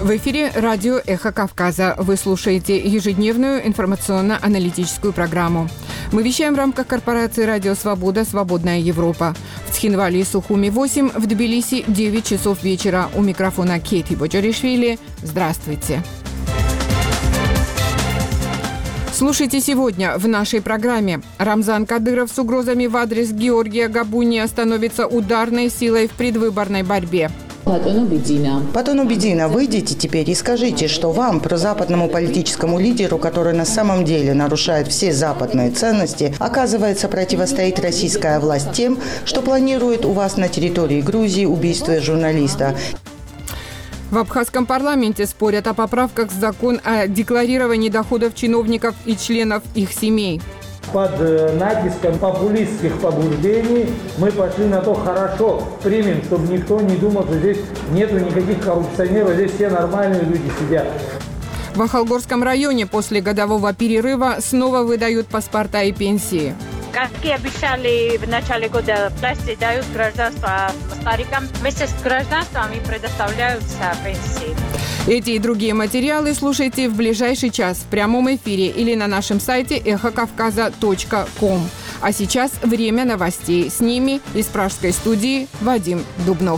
В эфире радио «Эхо Кавказа». Вы слушаете ежедневную информационно-аналитическую программу. Мы вещаем в рамках корпорации «Радио Свобода. Свободная Европа». В Цхинвале и Сухуми 8, в Тбилиси 9 часов вечера. У микрофона Кейти Боджаришвили. Здравствуйте. Слушайте сегодня в нашей программе. Рамзан Кадыров с угрозами в адрес Георгия Габуния становится ударной силой в предвыборной борьбе. Батон Убедина, выйдите теперь и скажите, что вам, прозападному политическому лидеру, который на самом деле нарушает все западные ценности, оказывается, противостоит российская власть тем, что планирует у вас на территории Грузии убийство журналиста. В абхазском парламенте спорят о поправках в закон о декларировании доходов чиновников и членов их семей. Под натиском популистских побуждений мы пошли на то, хорошо примем, чтобы никто не думал, что здесь нету никаких коррупционеров, здесь все нормальные люди сидят. В Ахалгорском районе после годового перерыва снова выдают паспорта и пенсии. Как и обещали в начале года, власти дают гражданство старикам. Вместе с гражданством им предоставляются пенсии. Эти и другие материалы слушайте в ближайший час в прямом эфире или на нашем сайте эхокавказа.ком. А сейчас время новостей. С ними из пражской студии Вадим Дубнов.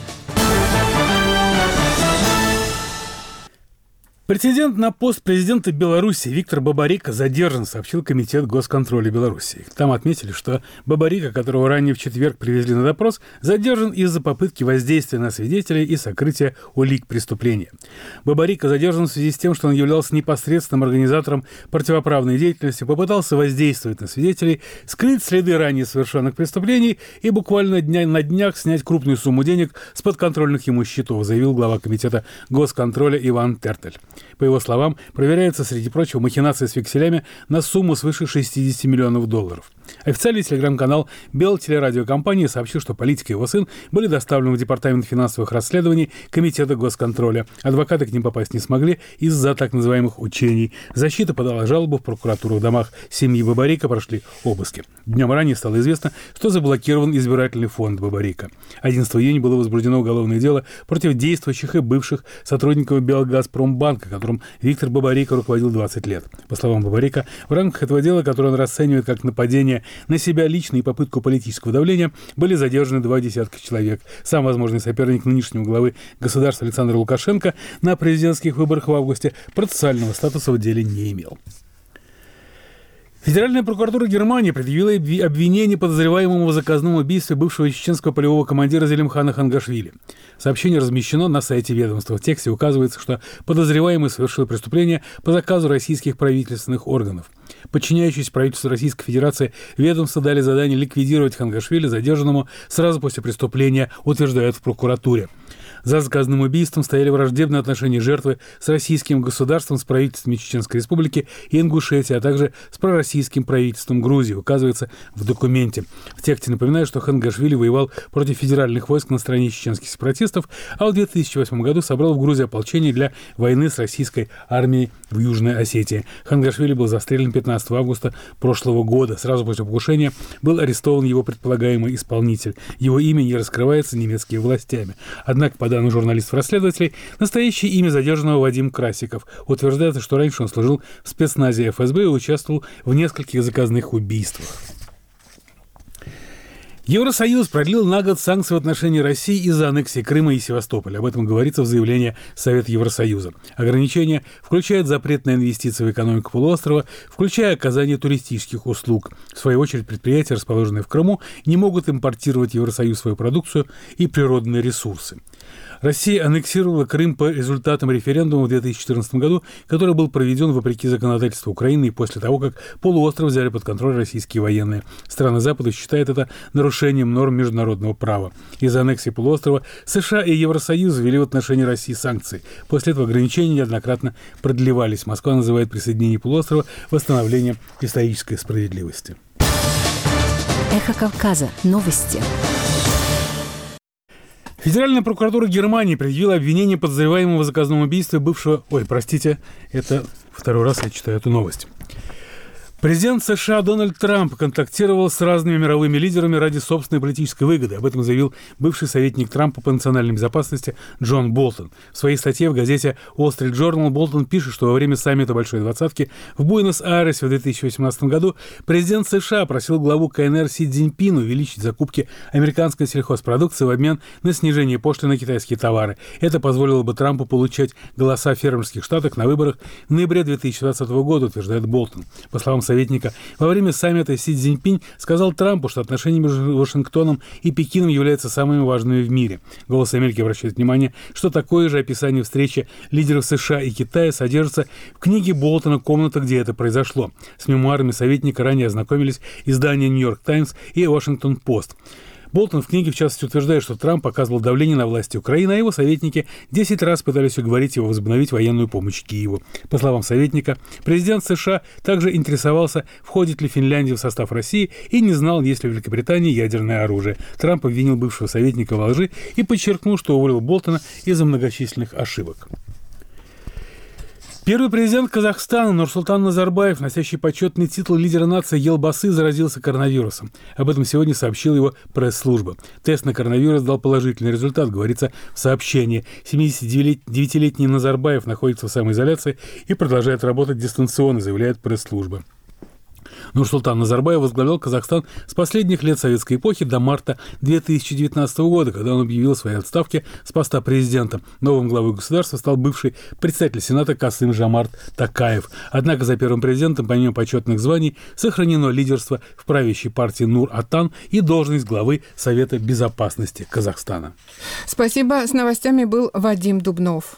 Претендент на пост президента Беларуси Виктор Бабарико задержан, сообщил Комитет госконтроля Беларуси. Там отметили, что Бабарико, которого ранее в четверг привезли на допрос, задержан из-за попытки воздействия на свидетелей и сокрытия улик преступления. Бабарико задержан в связи с тем, что он являлся непосредственным организатором противоправной деятельности, попытался воздействовать на свидетелей, скрыть следы ранее совершенных преступлений и буквально на днях снять крупную сумму денег с подконтрольных ему счетов, заявил глава Комитета госконтроля Иван Тертель. По его словам, проверяются, среди прочего, махинации с векселями на сумму свыше 60 миллионов долларов. Официальный телеграм-канал Белтелерадиокомпании сообщил, что политик и его сын были доставлены в Департамент финансовых расследований Комитета госконтроля. Адвокаты к ним попасть не смогли из-за так называемых учений. Защита подала жалобу в прокуратуру. В домах семьи Бабарико прошли обыски. Днем ранее стало известно, что заблокирован избирательный фонд Бабарико. 11 июня было возбуждено уголовное дело против действующих и бывших сотрудников Белгазпромбанка, которым Виктор Бабарико руководил 20 лет. По словам Бабарико, в рамках этого дела, которое он расценивает как нападение на себя лично и попытку политического давления, были задержаны 20 человек. Сам возможный соперник нынешнего главы государства Александр Лукашенко на президентских выборах в августе процессуального статуса в деле не имел. Федеральная прокуратура Германии предъявила обвинение подозреваемому в заказном убийстве бывшего чеченского полевого командира Зелимхана Хангашвили. Сообщение размещено на сайте ведомства. В тексте указывается, что подозреваемый совершил преступление по заказу российских правительственных органов. Подчиняющиеся правительству Российской Федерации ведомства дали задание ликвидировать Хангашвили, задержанному сразу после преступления, утверждают в прокуратуре. За заказным убийством стояли враждебные отношения жертвы с российским государством, с правительством Чеченской Республики и Ингушетии, а также с пророссийским правительством Грузии, указывается в документе. В тексте напоминают, что Хангашвили воевал против федеральных войск на стороне чеченских сепаратистов, а в 2008 году собрал в Грузии ополчение для войны с российской армией в Южной Осетии. Хангашвили был застрелен 15 августа прошлого года. Сразу после покушения был арестован его предполагаемый исполнитель. Его имя не раскрывается немецкими властями. Однако, по данным журналистов-расследователей, настоящее имя задержанного Вадим Красиков. Утверждается, что раньше он служил в спецназе ФСБ и участвовал в нескольких заказных убийствах. Евросоюз продлил на год санкции в отношении России из-за аннексии Крыма и Севастополя. Об этом говорится в заявлении Совета Евросоюза. Ограничения включают запрет на инвестиции в экономику полуострова, включая оказание туристических услуг. В свою очередь, предприятия, расположенные в Крыму, не могут импортировать в Евросоюз свою продукцию и природные ресурсы. Россия аннексировала Крым по результатам референдума в 2014 году, который был проведен вопреки законодательству Украины и после того, как полуостров взяли под контроль российские военные. Страны Запада считают это нарушением норм международного права. Из-за аннексии полуострова США и Евросоюз ввели в отношении России санкции. После этого ограничения неоднократно продлевались. Москва называет присоединение полуострова восстановлением исторической справедливости. Эхо Кавказа. Новости. Федеральная прокуратура Германии предъявила обвинение подозреваемого в заказном убийстве бывшего... это второй раз я читаю эту новость. Президент США Дональд Трамп контактировал с разными мировыми лидерами ради собственной политической выгоды. Об этом заявил бывший советник Трампа по национальной безопасности Джон Болтон. В своей статье в газете Wall Street Journal Болтон пишет, что во время саммита Большой Двадцатки в Буэнос-Айресе в 2018 году президент США просил главу КНР Си Цзиньпина увеличить закупки американской сельхозпродукции в обмен на снижение пошлин на китайские товары. Это позволило бы Трампу получать голоса в фермерских штатах на выборах в ноябре 2020 года, утверждает Болтон. По словам советника, во время саммита Си Цзиньпинь сказал Трампу, что отношения между Вашингтоном и Пекином являются самыми важными в мире. «Голос Америки» обращает внимание, что такое же описание встречи лидеров США и Китая содержится в книге Болтона «Комната, где это произошло». С мемуарами советника ранее ознакомились издания «Нью-Йорк Таймс» и «Вашингтон Пост». Болтон в книге, в частности, утверждает, что Трамп оказывал давление на власти Украины, а его советники 10 раз пытались уговорить его возобновить военную помощь Киеву. По словам советника, президент США также интересовался, входит ли Финляндия в состав России, и не знал, есть ли в Великобритании ядерное оружие. Трамп обвинил бывшего советника во лжи и подчеркнул, что уволил Болтона из-за многочисленных ошибок. Первый президент Казахстана Нурсултан Назарбаев, носящий почетный титул лидера нации Елбасы, заразился коронавирусом. Об этом сегодня сообщила его пресс-служба. Тест на коронавирус дал положительный результат, говорится в сообщении. 79-летний Назарбаев находится в самоизоляции и продолжает работать дистанционно, заявляет пресс-служба. Нурсултан Назарбаев возглавлял Казахстан с последних лет советской эпохи до марта 2019 года, когда он объявил о своей отставке с поста президента. Новым главой государства стал бывший председатель Сената Касым-Жомарт Токаев. Однако за первым президентом, помимо почетных званий, сохранено лидерство в правящей партии Нур-Отан и должность главы Совета безопасности Казахстана. Спасибо. С новостями был Вадим Дубнов.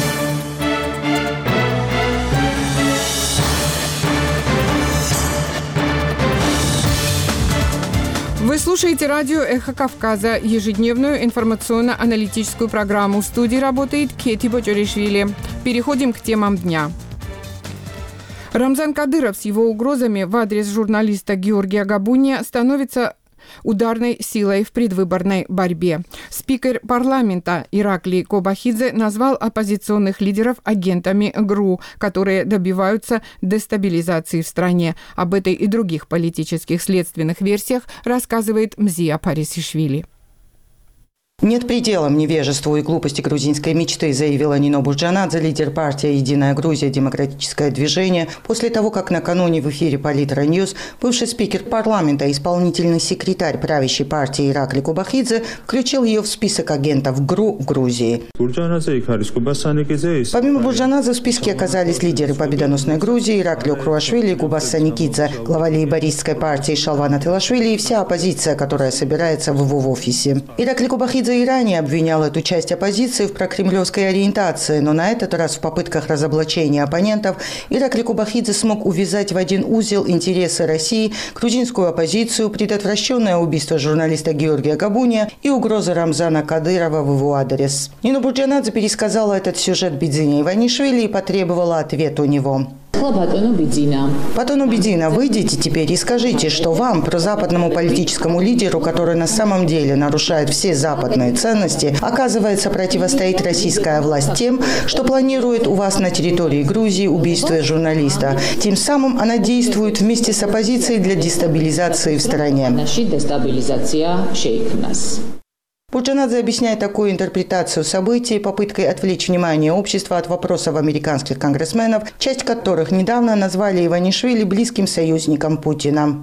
Вы слушаете радио «Эхо Кавказа», ежедневную информационно-аналитическую программу. В студии работает Кети Бочоришвили. Переходим к темам дня. Рамзан Кадыров с его угрозами в адрес журналиста Георгия Габуния становится ударной силой в предвыборной борьбе. Спикер парламента Ираклий Кобахидзе назвал оппозиционных лидеров агентами ГРУ, которые добиваются дестабилизации в стране. Об этой и других политических следственных версиях рассказывает Мзия Парисишвили. Нет пределам невежеству и глупости грузинской мечты, заявила Нино Бурджанадзе, лидер партии «Единая Грузия. Демократическое движение», после того, как накануне в эфире «Политра Ньюс» бывший спикер парламента, исполнительный секретарь правящей партии Ираклий Кобахидзе включил ее в список агентов ГРУ в Грузии. Помимо Бурджанадзе в списке оказались лидеры победоносной Грузии Ираклио Круашвили и Губас Саникидзе, глава лейбористской партии Шалван Атилашвили и вся оппозиция, которая собирается в его офисе. Ираклий Кобахидзе и ранее обвинял эту часть оппозиции в прокремлевской ориентации, но на этот раз в попытках разоблачения оппонентов Ираклий Кобахидзе смог увязать в один узел интересы России, грузинскую оппозицию, предотвращенное убийство журналиста Георгия Габуния и угрозы Рамзана Кадырова в его адрес. Нино Бурджанадзе пересказала этот сюжет Бидзине Иванишвили и потребовала ответ у него. Батон Убедина, выйдите теперь и скажите, что вам, прозападному политическому лидеру, который на самом деле нарушает все западные ценности, оказывается, противостоит российская власть тем, что планирует у вас на территории Грузии убийство журналиста. Тем самым она действует вместе с оппозицией для дестабилизации в стране. Бурджанадзе объясняет такую интерпретацию событий попыткой отвлечь внимание общества от вопросов американских конгрессменов, часть которых недавно назвали Иванишвили близким союзником Путина.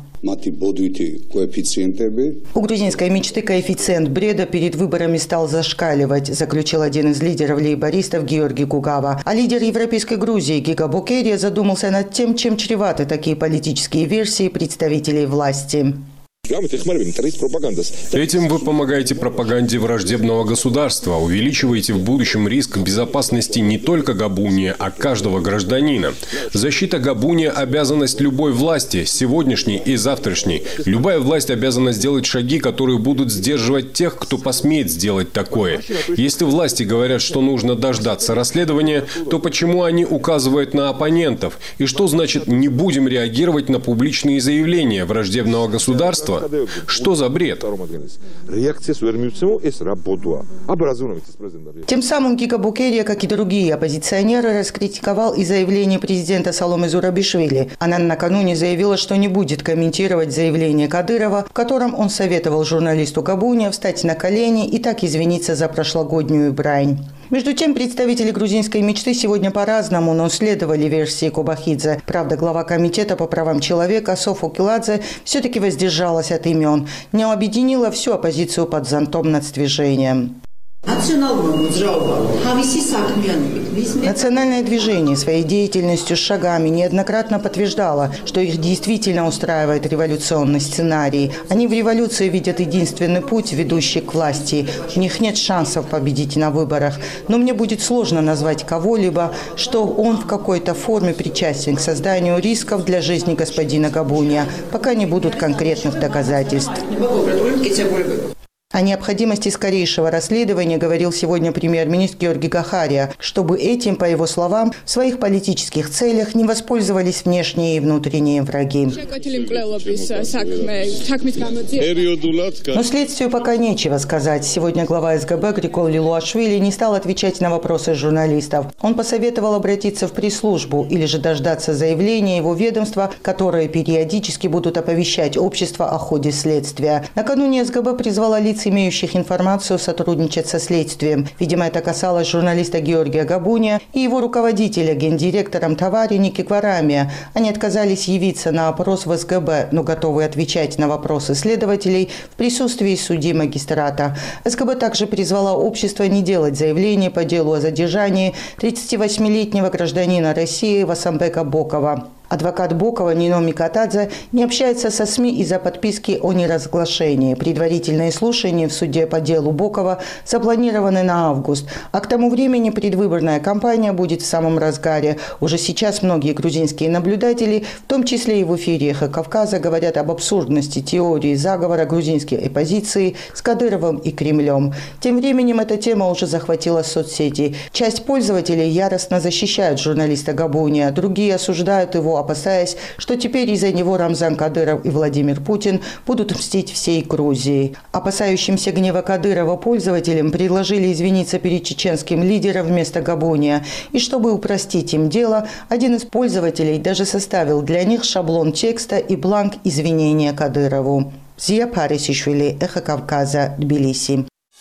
У грузинской мечты коэффициент бреда перед выборами стал зашкаливать, заключил один из лидеров лейбористов Георгий Гугава. А лидер Европейской Грузии Гига Бокерия задумался над тем, чем чреваты такие политические версии представителей власти. Этим вы помогаете пропаганде враждебного государства, увеличиваете в будущем риск безопасности не только Габуния, а каждого гражданина. Защита Габуния – обязанность любой власти, сегодняшней и завтрашней. Любая власть обязана сделать шаги, которые будут сдерживать тех, кто посмеет сделать такое. Если власти говорят, что нужно дождаться расследования, то почему они указывают на оппонентов? И что значит «не будем реагировать на публичные заявления враждебного государства»? государства? Что за бред? Тем самым Гига Букерия, как и другие оппозиционеры, раскритиковал и заявление президента Саломе Зурабишвили. Она накануне заявила, что не будет комментировать заявление Кадырова, в котором он советовал журналисту Габуния встать на колени и так извиниться за прошлогоднюю брань. Между тем, представители грузинской мечты сегодня по-разному, но следовали версии Кобахидзе. Правда, глава комитета по правам человека Софу Киладзе все-таки воздержалась от имен, но объединила всю оппозицию под зонтом нацдвижения. Национальное движение своей деятельностью, шагами неоднократно подтверждало, что их действительно устраивает революционный сценарий. Они в революции видят единственный путь, ведущий к власти. У них нет шансов победить на выборах. Но мне будет сложно назвать кого-либо, что он в какой-то форме причастен к созданию рисков для жизни господина Габуния, пока не будут конкретных доказательств. О необходимости скорейшего расследования говорил сегодня премьер-министр Георгий Гахария, чтобы этим, по его словам, в своих политических целях не воспользовались внешние и внутренние враги. Но следствию пока нечего сказать. Сегодня глава СГБ Григол Лилуашвили не стал отвечать на вопросы журналистов. Он посоветовал обратиться в пресс-службу или же дождаться заявления его ведомства, которые периодически будут оповещать общество о ходе следствия. Накануне СГБ призвала лиц, имеющих информацию, сотрудничать со следствием. Видимо, это касалось журналиста Георгия Габуния и его руководителя, гендиректором Тавари Ники Кварамия. Они отказались явиться на опрос в СГБ, но готовы отвечать на вопросы следователей в присутствии судьи магистрата. СГБ также призвала общество не делать заявление по делу о задержании 38-летнего гражданина России Васамбека Бокова. Адвокат Бокова Нино Микатадзе не общается со СМИ из-за подписки о неразглашении. Предварительные слушания в суде по делу Бокова запланированы на август. А к тому времени предвыборная кампания будет в самом разгаре. Уже сейчас многие грузинские наблюдатели, в том числе и в эфире «Эхо Кавказа», говорят об абсурдности теории заговора грузинской оппозиции с Кадыровым и Кремлем. Тем временем эта тема уже захватила соцсети. Часть пользователей яростно защищают журналиста Габуния, другие осуждают его, опасаясь, что теперь из-за него Рамзан Кадыров и Владимир Путин будут мстить всей Грузии. Опасающимся гнева Кадырова пользователям предложили извиниться перед чеченским лидером вместо Габуния. И чтобы упростить им дело, один из пользователей даже составил для них шаблон текста и бланк извинения Кадырову. Зия Парисишвили, Эхо Кавказа, Тбилиси.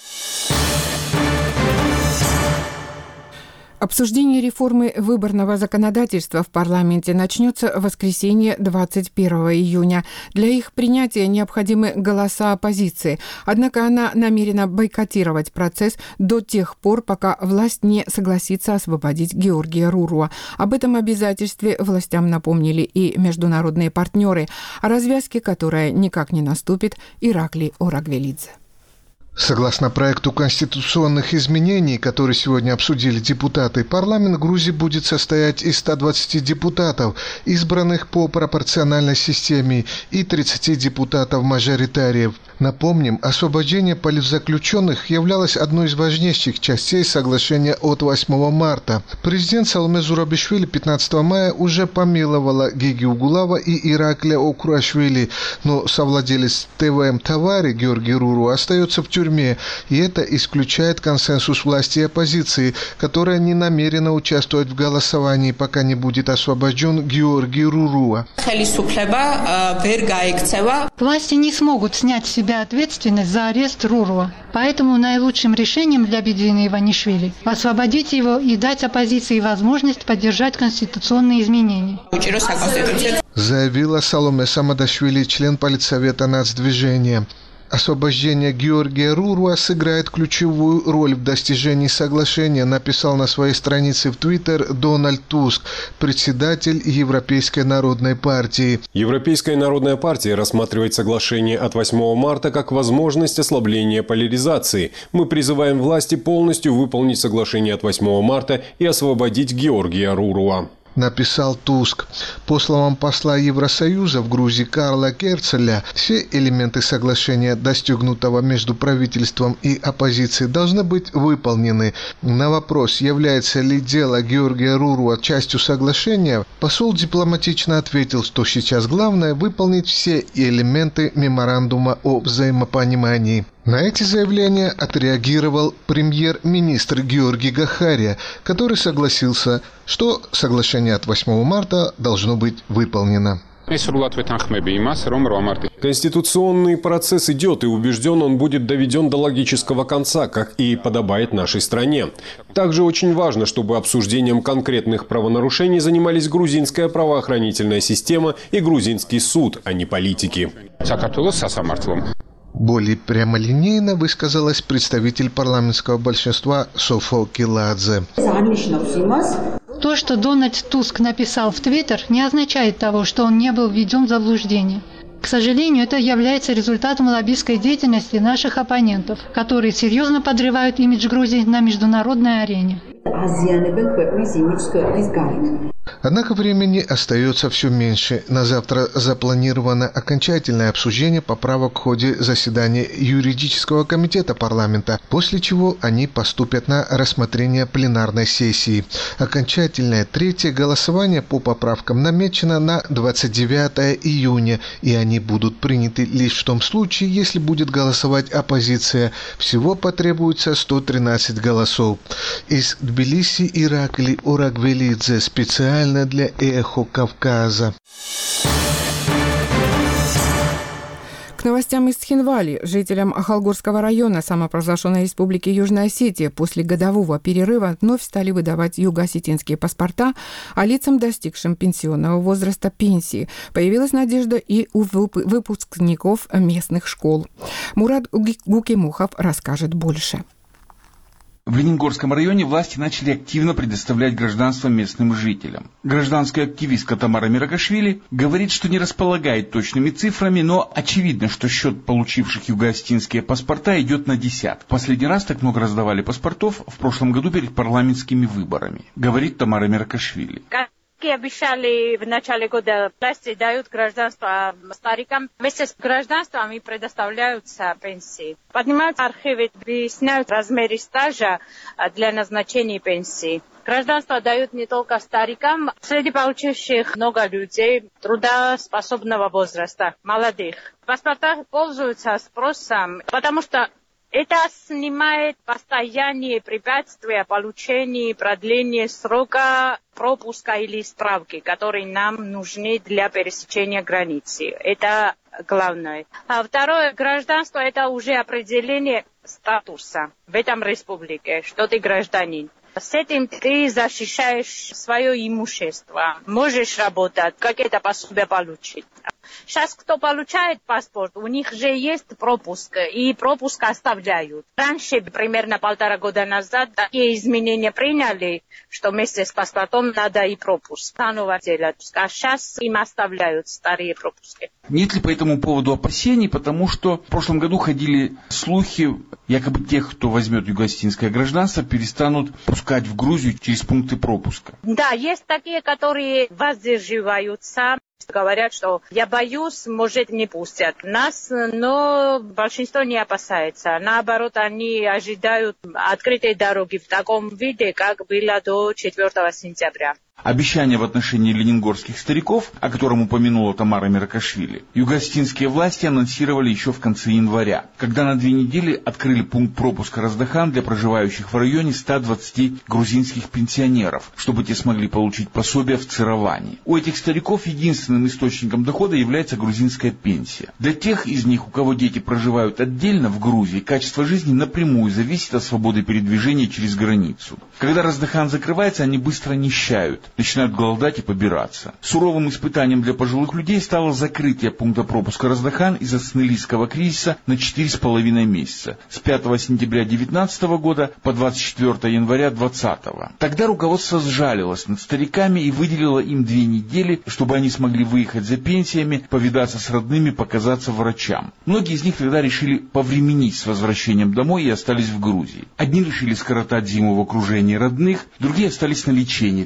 Обсуждение реформы выборного законодательства в парламенте начнется в воскресенье 21 июня. Для их принятия необходимы голоса оппозиции. Однако она намерена бойкотировать процесс до тех пор, пока власть не согласится освободить Георгия Руруа. Об этом обязательстве властям напомнили и международные партнеры, о развязке которой никак не наступит Иракли Орагвелидзе. Согласно проекту конституционных изменений, которые сегодня обсудили депутаты, парламент Грузии будет состоять из 120 депутатов, избранных по пропорциональной системе, и 30 депутатов-мажоритариев. Напомним, освобождение политзаключенных являлось одной из важнейших частей соглашения от 8 марта. Президент Саломе Зурабишвили 15 мая уже помиловала Гиги Угулава и Иракля Окурашвили, но совладелец ТВМ Тавари Георгий Руруа остается в тюрьме, и это исключает консенсус власти и оппозиции, которая не намерена участвовать в голосовании, пока не будет освобожден Георгий Руруа. Власти не смогут снять с себя ответственность за арест Руруа. Поэтому наилучшим решением для Бедвина Иванишвили – освободить его и дать оппозиции возможность поддержать конституционные изменения. Заявила Саломе Самадашвили, член политсовета нацдвижения. Освобождение Георгия Руруа сыграет ключевую роль в достижении соглашения, написал на своей странице в Твиттер Дональд Туск, председатель Европейской народной партии. Европейская народная партия рассматривает соглашение от 8 марта как возможность ослабления поляризации. Мы призываем власти полностью выполнить соглашение от 8 марта и освободить Георгия Руруа. написал Туск. По словам посла Евросоюза в Грузии Карла Керцеля, все элементы соглашения, достигнутого между правительством и оппозицией, должны быть выполнены. На вопрос, является ли дело Георгия Руруа частью соглашения, посол дипломатично ответил, что сейчас главное выполнить все элементы меморандума о взаимопонимании. На эти заявления отреагировал премьер-министр Георгий Гахария, который согласился, что соглашение от 8 марта должно быть выполнено. Конституционный процесс идет, и убежден, он будет доведен до логического конца, как и подобает нашей стране. Также очень важно, чтобы обсуждением конкретных правонарушений занимались грузинская правоохранительная система и грузинский суд, а не политики. Более прямолинейно высказалась представитель парламентского большинства Софо Киладзе. То, что Дональд Туск написал в Твиттер, не означает того, что он не был введен в заблуждение. К сожалению, это является результатом лоббистской деятельности наших оппонентов, которые серьезно подрывают имидж Грузии на международной арене. Однако времени остается все меньше. На завтра запланировано окончательное обсуждение поправок в ходе заседания юридического комитета парламента, после чего они поступят на рассмотрение пленарной сессии. Окончательное третье голосование по поправкам намечено на 29 июня, и они будут приняты лишь в том случае, если будет голосовать оппозиция. Всего потребуется 113 голосов. Из Тбилиси Иракли Урагвелидзе специально для «Эхо Кавказа». К новостям из Тхинвали. Жителям Ахалгорского района самопровозглашенной республики Южная Осетия после годового перерыва вновь стали выдавать юго-осетинские паспорта, а лицам, достигшим пенсионного возраста, пенсии. Появилась надежда и у выпускников местных школ. Мурат Гукимухов расскажет больше. В Ленингорском районе власти начали активно предоставлять гражданство местным жителям. Гражданская активистка Тамара Миракашвили говорит, что не располагает точными цифрами, но очевидно, что счет получивших юго-осетинские паспорта идет на десятки. Последний раз так много раздавали паспортов в прошлом году перед парламентскими выборами, говорит Тамара Миракашвили. Как и обещали в начале года, власти дают гражданство старикам. Вместе с гражданством им предоставляются пенсии. Поднимают архивы, выясняют размеры стажа для назначения пенсии. Гражданство дают не только старикам. Среди получивших много людей трудоспособного возраста, молодых. Паспорта пользуются спросом, потому что это снимает постоянные препятствия получения продления срока пропуска или справки, которые нам нужны для пересечения границы. Это главное. А второе, гражданство – это уже определение статуса в этом республике, что ты гражданин. С этим ты защищаешь свое имущество, можешь работать, какие-то пособия получить. Сейчас, кто получает паспорт, у них же есть пропуск, и пропуск оставляют. Раньше, примерно 1,5 года назад, такие изменения приняли, что вместе с паспортом надо и пропуск заново делать. А сейчас им оставляют старые пропуски. Нет ли по этому поводу опасений, потому что в прошлом году ходили слухи, якобы тех, кто возьмет юго-осетинское гражданство, перестанут пускать в Грузию через пункты пропуска? Да, есть такие, которые воздерживаются. Говорят, что я боюсь, может, не пустят нас, но большинство не опасается. Наоборот, они ожидают открытой дороги в таком виде, как было до 4 сентября. Обещание в отношении ленингорских стариков, о котором упомянула Тамара Миракашвили, юго-осетинские власти анонсировали еще в конце января, когда на 2 недели открыли пункт пропуска Раздахан для проживающих в районе 120 грузинских пенсионеров, чтобы те смогли получить пособие в Цировани. У этих стариков единственным источником дохода является грузинская пенсия. Для тех из них, у кого дети проживают отдельно в Грузии, качество жизни напрямую зависит от свободы передвижения через границу. Когда Раздахан закрывается, они быстро нищают, начинают голодать и побираться. Суровым испытанием для пожилых людей стало закрытие пункта пропуска Раздахан из-за снелийского кризиса на 4,5 месяца, с 5 сентября 2019 года по 24 января 2020. Тогда руководство сжалилось над стариками и выделило им 2 недели, чтобы они смогли выехать за пенсиями, повидаться с родными, показаться врачам. Многие из них тогда решили повременить с возвращением домой и остались в Грузии. Одни решили скоротать зиму в окружении родных, другие остались на лечении, а третьи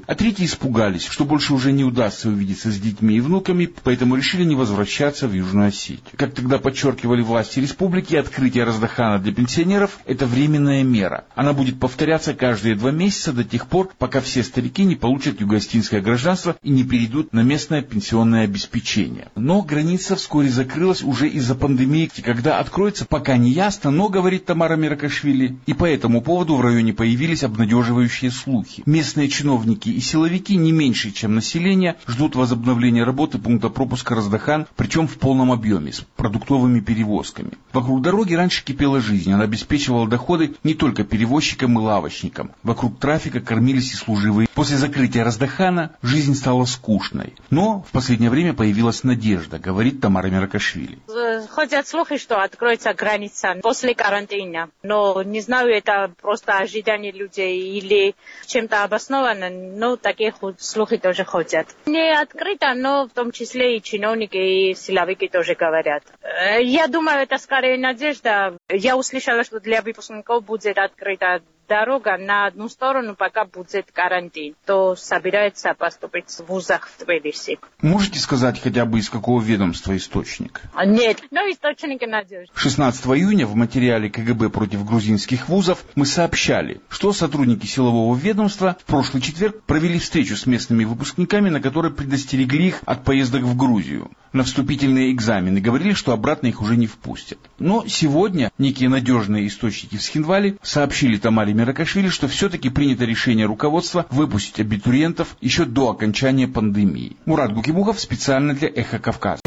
испугались, что больше уже не удастся увидеться с детьми и внуками, поэтому решили не возвращаться в Южную Осетию. Как тогда подчеркивали власти республики, открытие Раздахана для пенсионеров – это временная мера. Она будет повторяться каждые 2 месяца до тех пор, пока все старики не получат югоостинское гражданство и не перейдут на местное пенсионное обеспечение. Но граница вскоре закрылась уже из-за пандемии. Когда откроется, пока не ясно, но, говорит Тамара Меракашвили, и по этому поводу в районе появились обнадеживающие слухи. Местные чиновники и силовики не меньше, чем население, ждут возобновления работы пункта пропуска Раздахан, причем в полном объеме, с продуктовыми перевозками. Вокруг дороги раньше кипела жизнь, она обеспечивала доходы не только перевозчикам и лавочникам. Вокруг трафика кормились и служивые. После закрытия Раздахана жизнь стала скучной. Но в последнее время появилась надежда, говорит Тамара Меракашвили. Ходят слухи, что откроется граница после карантина. Но не знаю, это просто ожидание людей или чем-то обосновано, но такие слухи тоже ходят. Не открыто, но в том числе и чиновники, и силовики тоже говорят. Я думаю, это скорее надежда. Я услышала, что для выпускников будет открыта дорога на одну сторону, пока будет карантин, то собирается поступить в вузах в Тбилиси. Можете сказать хотя бы из какого ведомства источник? Нет, но источники надежны. 16 июня в материале КГБ против грузинских вузов мы сообщали, что сотрудники силового ведомства в прошлый четверг провели встречу с местными выпускниками, на которой предостерегли их от поездок в Грузию на вступительные экзамены, говорили, что обратно их уже не впустят. Но сегодня некие надежные источники в Схиндвале сообщили Тамаре Меракашвили, что все-таки принято решение руководства выпустить абитуриентов еще до окончания пандемии. Мурат Гукимухов специально для «Эхо Кавказа».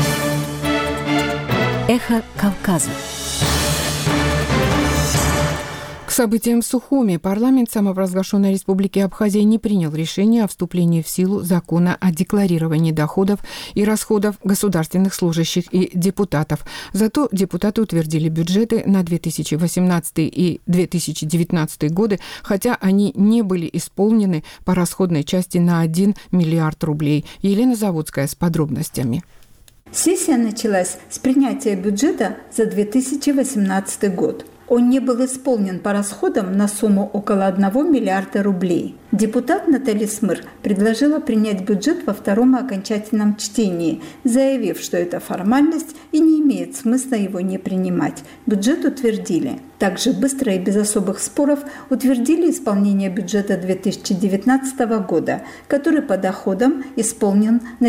«Эхо Кавказа». К событиям в Сухуми парламент самопровозглашенной Республики Абхазия не принял решение о вступлении в силу закона о декларировании доходов и расходов государственных служащих и депутатов. Зато депутаты утвердили бюджеты на 2018 и 2019 годы, хотя они не были исполнены по расходной части на 1 миллиард рублей. Елена Заводская с подробностями. Сессия началась с принятия бюджета за 2018 год. Он не был исполнен по расходам на сумму около 1 миллиарда рублей. Депутат Наталья Смыр предложила принять бюджет во втором окончательном чтении, заявив, что это формальность и не имеет смысла его не принимать. Бюджет утвердили. Также быстро и без особых споров утвердили исполнение бюджета 2019 года, который по доходам исполнен на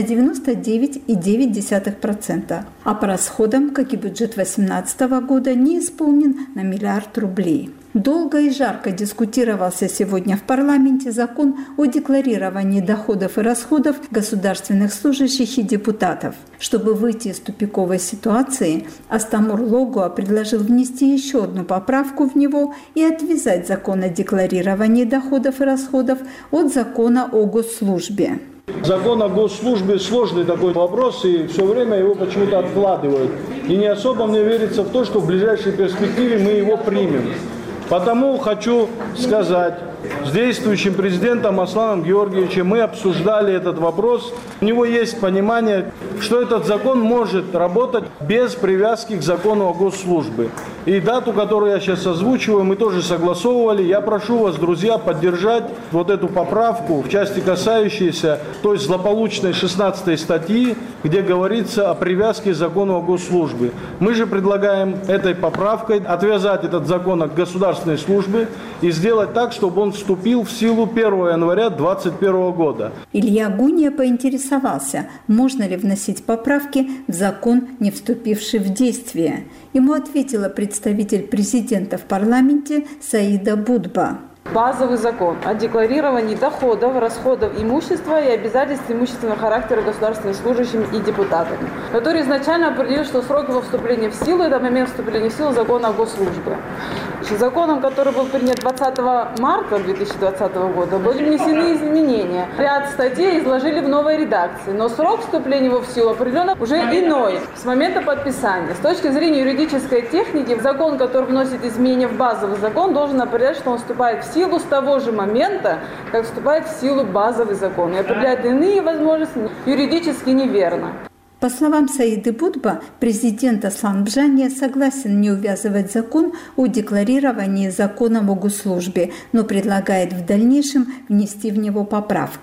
99,9%, а по расходам, как и бюджет 2018 года, не исполнен на 1 миллиард рублей. Долго и жарко дискутировался сегодня в парламенте закон о декларировании доходов и расходов государственных служащих и депутатов. Чтобы выйти из тупиковой ситуации, Астамур Логуа предложил внести еще одну поправку в него и отвязать закон о декларировании доходов и расходов от закона о госслужбе. Закон о госслужбе сложный такой вопрос, и все время его почему-то откладывают. И не особо мне верится в то, что в ближайшей перспективе мы его примем. Потому хочу сказать, с действующим президентом Асланом Георгиевичем мы обсуждали этот вопрос. У него есть понимание, что этот закон может работать без привязки к закону о госслужбе. И дату, которую я сейчас озвучиваю, мы тоже согласовывали. Я прошу вас, друзья, поддержать вот эту поправку в части, касающейся той злополучной 16 статьи, где говорится о привязке к закону о госслужбе. Мы же предлагаем этой поправкой отвязать этот закон от государственной службы и сделать так, чтобы он вступил в силу 1 января 2021 года. Илья Гуния поинтересовался, можно ли вносить поправки в закон, не вступивший в действие. Ему ответила представитель президента в парламенте Саида Будба. Базовый закон о декларировании доходов, расходов имущества и обязательств имущественного характера государственным служащим и депутатами, который изначально определил, что срок его вступления в силу – это момент вступления в силу закона о госслужбе. Законом, который был принят 20 марта 2020 года, были внесены изменения. Ряд статей изложили в новой редакции, но срок вступления его в силу определен уже иной, с момента подписания. С точки зрения юридической техники, закон, который вносит изменения в базовый закон, должен определять, что он вступает в силу с того же момента, как вступает в силу базовый закон. И определять иные возможности юридически неверно. По словам Саиды Будба, президент Аслан Бжания согласен не увязывать закон о декларировании законом о госслужбе, но предлагает в дальнейшем внести в него поправки.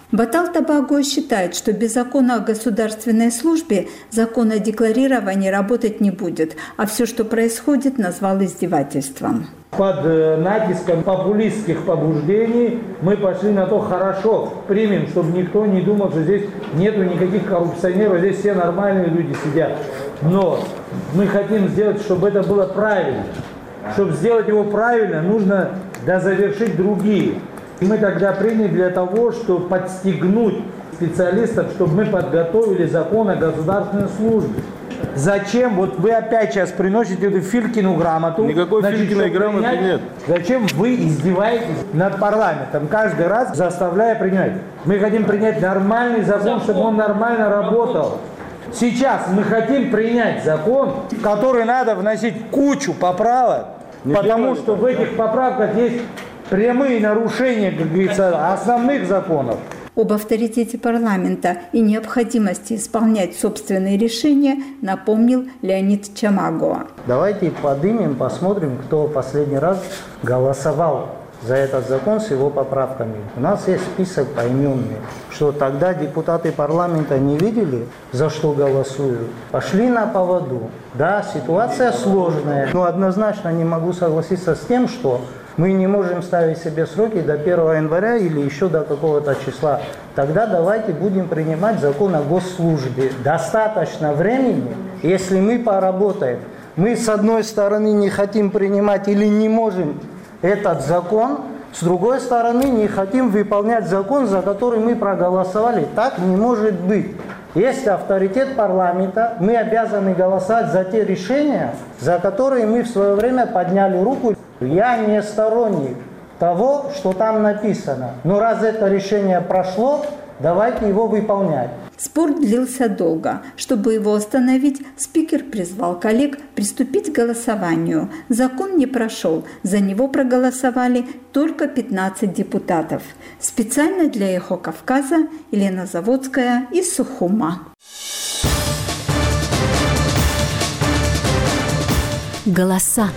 Батал-Табаго считает, что без закона о государственной службе закон о декларировании работать не будет, а все, что происходит, назвал издевательством. Под натиском популистских побуждений мы пошли на то, хорошо, примем, чтобы никто не думал, что здесь нету никаких коррупционеров, здесь все нормальные люди сидят. Но мы хотим сделать, чтобы это было правильно. Чтобы сделать его правильно, нужно дозавершить другие. И мы тогда приняли для того, чтобы подстегнуть специалистов, чтобы мы подготовили закон о государственной службе. Зачем? Вот вы опять сейчас приносите эту Филькину грамоту. Никакой Филькиной грамоты нет. Зачем вы издеваетесь над парламентом, каждый раз заставляя принять? Мы хотим принять нормальный закон, чтобы он нормально работал. Сейчас мы хотим принять закон, в который надо вносить кучу поправок, потому что в этих поправках есть прямые нарушения, как говорится, основных законов. Об авторитете парламента и необходимости исполнять собственные решения напомнил Леонид Чамаго. Давайте поднимем, посмотрим, кто последний раз голосовал за этот закон с его поправками. У нас есть список поименный, что тогда депутаты парламента не видели, за что голосуют. Пошли на поводу. Да, ситуация сложная, но однозначно не могу согласиться с тем, что мы не можем ставить себе сроки до 1 января или еще до какого-то числа. Тогда давайте будем принимать закон о госслужбе. Достаточно времени, если мы поработаем. Мы с одной стороны не хотим принимать или не можем этот закон, с другой стороны не хотим выполнять закон, за который мы проголосовали. Так не может быть. Есть авторитет парламента, мы обязаны голосовать за те решения, за которые мы в свое время подняли руку. Я не сторонник того, что там написано. Но раз это решение прошло, давайте его выполнять. Спор длился долго. Чтобы его остановить, спикер призвал коллег приступить к голосованию. Закон не прошел. За него проголосовали только 15 депутатов. Специально для «Эхо Кавказа» Елена Заводская из Сухума. Голоса.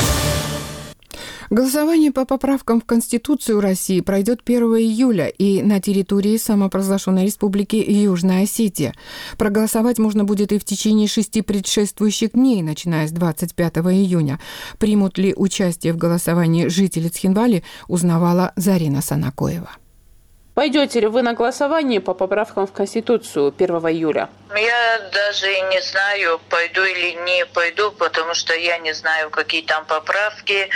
Голосование по поправкам в Конституцию России пройдет 1 июля и на территории самопровозглашенной республики Южная Осетия. Проголосовать можно будет и в течение 6 предшествующих дней, начиная с 25 июня. Примут ли участие в голосовании жители Цхинвали, узнавала Зарина Санакоева. Пойдете ли вы на голосование по поправкам в Конституцию 1 июля? Я даже не знаю, пойду или не пойду, потому что я не знаю, какие там поправки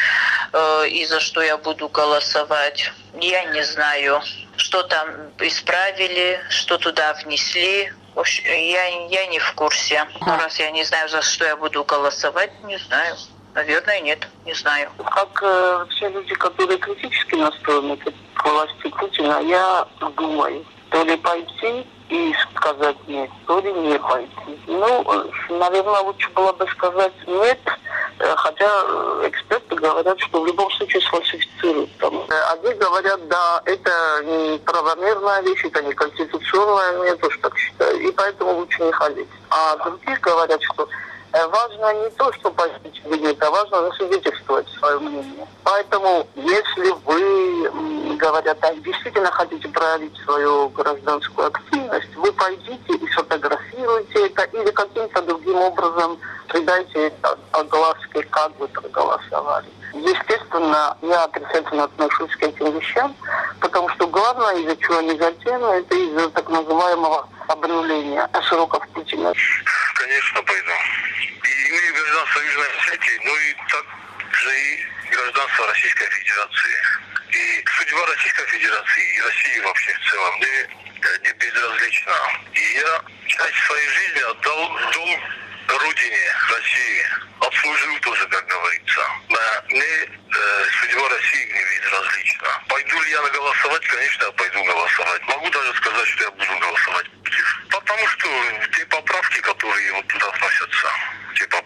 и за что я буду голосовать. Я не знаю, что там исправили, что туда внесли. В общем, я не в курсе. Но раз я не знаю, за что я буду голосовать, не знаю. Наверное, нет, не знаю. Как все люди, которые критически настроены к власти Путина, я думаю, то ли пойти и сказать нет, то ли не пойти. Ну, наверное, лучше было бы сказать нет, хотя эксперты говорят, что в любом случае сфальсифицируют. Одни говорят, да, это не правомерная вещь, это не конституционная, я тоже так считаю, и поэтому лучше не ходить. А другие говорят, что важно не то, что пойти или нет, а важно засвидетельствовать свое мнение. Поэтому, если вы, говорят, так, действительно хотите проявить свою гражданскую активность, вы пойдите и сфотографируйте это или каким-то другим образом придайте это огласке, как вы проголосовали. Естественно, я отрицательно отношусь к этим вещам, потому что главное, из-за чего они затеяны, это из-за так называемого обнуления сроков Путина. Конечно, пойду. И имею гражданство Южной Осетии, но и также и гражданство Российской Федерации. И судьба Российской Федерации и России вообще в целом мне не безразлична. И я часть своей жизни отдал дом родине России. Обслужил тоже, как говорится. Мне судьба России не безразлична. Пойду ли я голосовать? Конечно, я пойду голосовать. Могу даже сказать, что я буду голосовать против. Потому что те поправки, которые вот туда вносятся, те поправки,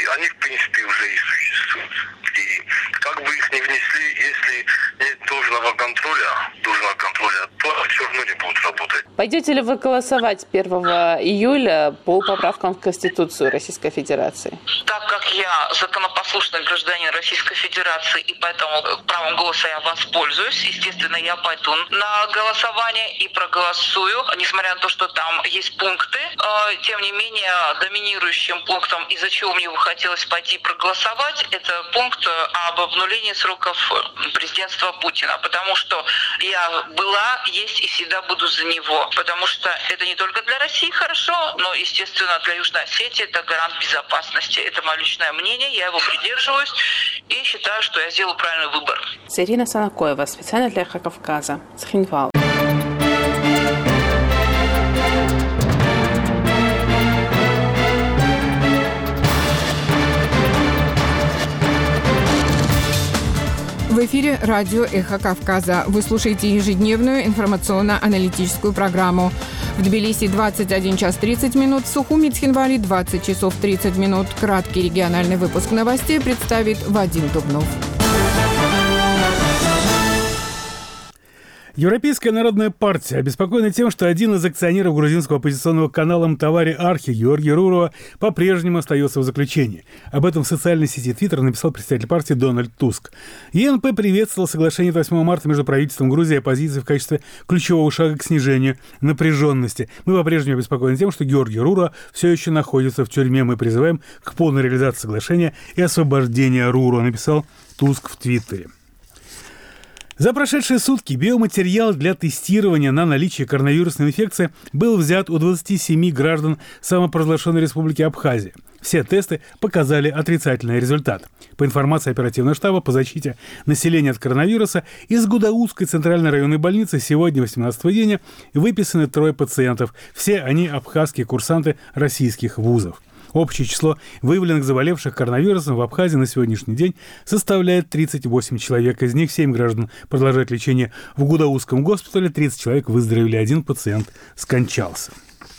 они, в принципе, уже и существуют. И как бы их не внесли, если нет должного контроля, то все равно не будут работать. Пойдете ли вы голосовать 1 июля по поправкам в Конституцию Российской Федерации? Так как я законопослушный гражданин Российской Федерации, и поэтому правом голоса я воспользуюсь, естественно, я пойду на голосование и проголосую, несмотря на то, что там есть пункты. Тем не менее, доминирующим пунктом, из-за чего мне бы хотелось пойти проголосовать, это пункт об обнулении сроков президентства Путина, потому что я была, есть и всегда буду за него, потому что это не только для России хорошо, но, естественно, для Южной Осетии это гарант безопасности. Это мое личное мнение, я его придерживаюсь и считаю, что я сделаю правильный выбор. Ирина Санакоева, специально для «Эхо Кавказа», Цхинвал. В эфире радио «Эхо Кавказа». Вы слушаете ежедневную информационно-аналитическую программу. В Тбилиси 21 час 30 минут, в Сухуми, Цхинвале 20 часов 30 минут. Краткий региональный выпуск новостей представит Вадим Дубнов. Европейская народная партия обеспокоена тем, что один из акционеров грузинского оппозиционного канала «Мтавари Архи» Георгий Рурова по-прежнему остается в заключении. Об этом в социальной сети Twitter написал представитель партии Дональд Туск. ЕНП приветствовал соглашение 8 марта между правительством Грузии и оппозицией в качестве ключевого шага к снижению напряженности. Мы по-прежнему обеспокоены тем, что Георгий Рурова все еще находится в тюрьме. Мы призываем к полной реализации соглашения и освобождения Рурова, написал Туск в Твиттере. За прошедшие сутки биоматериал для тестирования на наличие коронавирусной инфекции был взят у 27 граждан самопровозглашенной республики Абхазия. Все тесты показали отрицательный результат. По информации оперативного штаба по защите населения от коронавируса, из Гудаутской центральной районной больницы сегодня, 18-го дня, выписаны 3 пациентов. Все они абхазские курсанты российских вузов. Общее число выявленных заболевших коронавирусом в Абхазии на сегодняшний день составляет 38 человек. Из них 7 граждан продолжают лечение в Гудаутском госпитале, 30 человек выздоровели, 1 пациент скончался.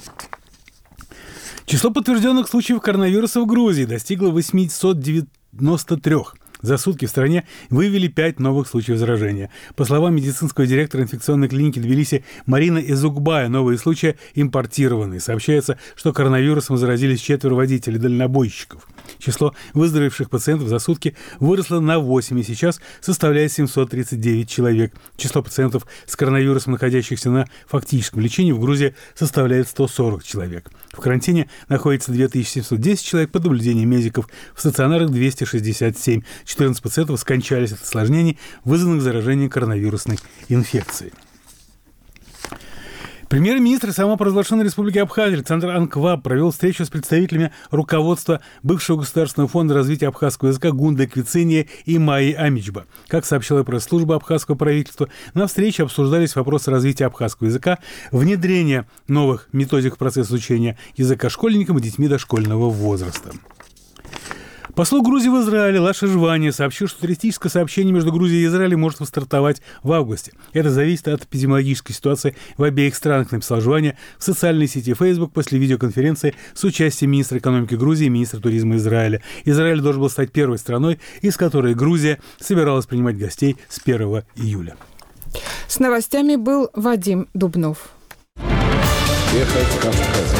Число подтвержденных случаев коронавируса в Грузии достигло 893. За сутки в стране выявили 5 новых случаев заражения. По словам медицинского директора инфекционной клиники Тбилиси Марины Эзукбая, новые случаи импортированные. Сообщается, что коронавирусом заразились 4 водителей-дальнобойщиков. Число выздоровевших пациентов за сутки выросло на 8 и сейчас составляет 739 человек. Число пациентов с коронавирусом, находящихся на фактическом лечении, в Грузии составляет 140 человек. В карантине находится 2710 человек, под наблюдением медиков в стационарах 267. 14 пациентов скончались от осложнений, вызванных заражением коронавирусной инфекцией. Премьер-министр самопровозглашенной республики Абхазия Александр Анкваб провел встречу с представителями руководства бывшего Государственного фонда развития абхазского языка Гунды Квициния и Майи Амичба. Как сообщила пресс-служба абхазского правительства, на встрече обсуждались вопросы развития абхазского языка, внедрения новых методик в процесс изучения языка школьникам и детьми дошкольного возраста. Посол Грузии в Израиле Лаша Жвани сообщил, что туристическое сообщение между Грузией и Израилем может стартовать в августе. Это зависит от эпидемиологической ситуации в обеих странах, написал Жвани в социальной сети Facebook после видеоконференции с участием министра экономики Грузии и министра туризма Израиля. Израиль должен был стать первой страной, из которой Грузия собиралась принимать гостей с 1 июля. С новостями был Вадим Дубнов. Эхо Кавказа.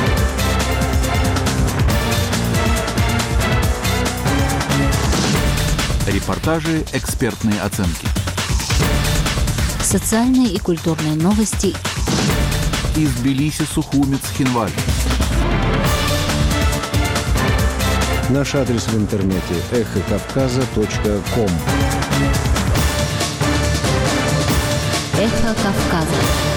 Репортажи, экспертные оценки. Социальные и культурные новости. Из Тбилиси, Сухуми, Цхинвале. Наш адрес в интернете эхокавказа.ком. Эхо Кавказа.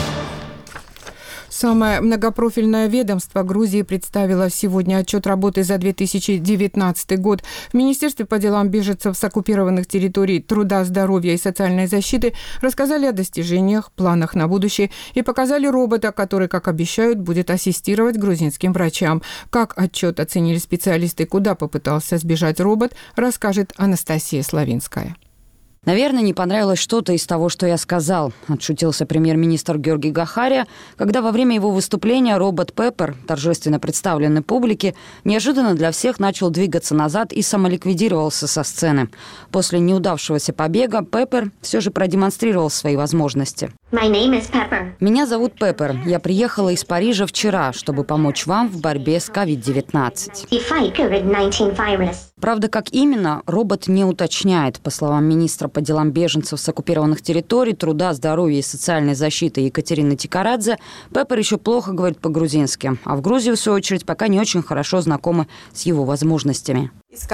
Самое многопрофильное ведомство Грузии представило сегодня отчет работы за 2019 год. В Министерстве по делам беженцев с оккупированных территорий, труда, здоровья и социальной защиты рассказали о достижениях, планах на будущее и показали робота, который, как обещают, будет ассистировать грузинским врачам. Как отчет оценили специалисты, куда попытался сбежать робот, расскажет Анастасия Славинская. Наверное, не понравилось что-то из того, что я сказал, отшутился премьер-министр Георгий Гахария, когда во время его выступления робот Пеппер, торжественно представленный публике, неожиданно для всех начал двигаться назад и самоликвидировался со сцены. После неудавшегося побега Пеппер все же продемонстрировал свои возможности. Меня зовут Пеппер. Я приехала из Парижа вчера, чтобы помочь вам в борьбе с COVID-19. Правда, как именно, робот не уточняет. По словам министра по делам беженцев с оккупированных территорий, труда, здоровья и социальной защиты Екатерины Тикарадзе, Пеппер еще плохо говорит по-грузински, а в Грузии, в свою очередь, пока не очень хорошо знакомы с его возможностями.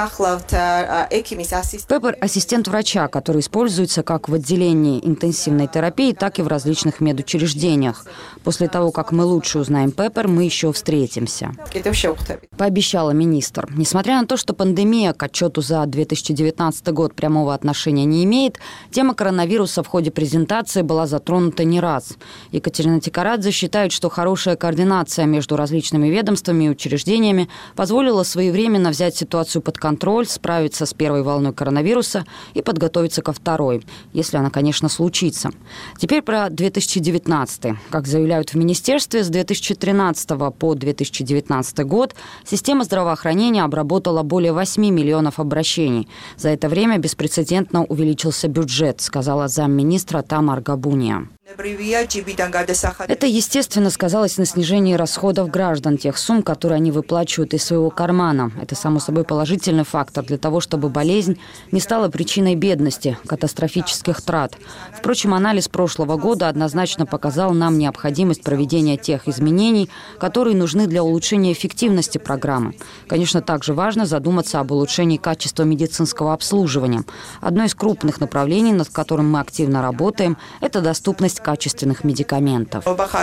Пеппер – ассистент врача, который используется как в отделении интенсивной терапии, так и в различных медучреждениях. После того, как мы лучше узнаем Пеппер, мы еще встретимся. Пообещала министр. Несмотря на то, что пандемия к отчету за 2019 год прямого отношения не имеет, тема коронавируса в ходе презентации была затронута не раз. Екатерина Тикарадзе считает, что хорошая координация между различными ведомствами и учреждениями позволила своевременно взять ситуацию под контроль, справиться с первой волной коронавируса и подготовиться ко второй, если она, конечно, случится. Теперь про 2019. Как заявляют в министерстве, с 2013 по 2019 год система здравоохранения обработала более 8 миллионов обращений. За это время беспрецедентно увеличился бюджет, сказала замминистра Тамар Габуния. Это, естественно, сказалось на снижении расходов граждан, тех сумм, которые они выплачивают из своего кармана. Это, само собой, положительный фактор для того, чтобы болезнь не стала причиной бедности, катастрофических трат. Впрочем, анализ прошлого года однозначно показал нам необходимость проведения тех изменений, которые нужны для улучшения эффективности программы. Конечно, также важно задуматься об улучшении качества медицинского обслуживания. Одно из крупных направлений, над которым мы активно работаем, это доступность качественных медикаментов.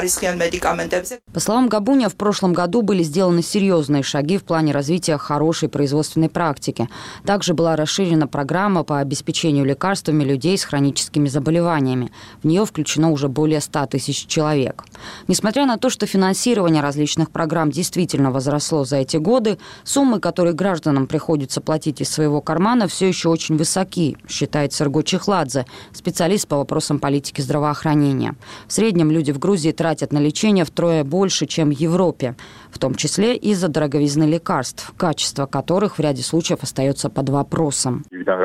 По словам Габуния, в прошлом году были сделаны серьезные шаги в плане развития хорошей производственной практики. Также была расширена программа по обеспечению лекарствами людей с хроническими заболеваниями. В нее включено уже более 100 тысяч человек. Несмотря на то, что финансирование различных программ действительно возросло за эти годы, суммы, которые гражданам приходится платить из своего кармана, все еще очень высоки, считает Серго Чехладзе, специалист по вопросам политики здравоохранения. В среднем люди в Грузии тратят на лечение втрое больше, чем в Европе, в том числе из-за дороговизны лекарств, качество которых в ряде случаев остается под вопросом.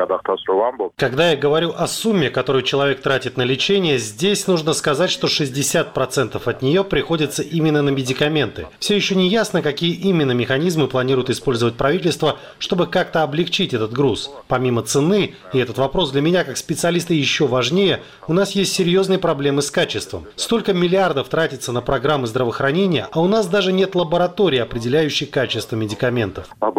Когда я говорю о сумме, которую человек тратит на лечение, здесь нужно сказать, что 60% от нее приходится именно на медикаменты. Все еще не ясно, какие именно механизмы планирует использовать правительство, чтобы как-то облегчить этот груз. Помимо цены, и этот вопрос для меня как специалиста еще важнее, у нас есть серьезные проблемы с качеством. Столько миллиардов тратится на программы здравоохранения, а у нас даже нет лаборатории, определяющей качество медикаментов. По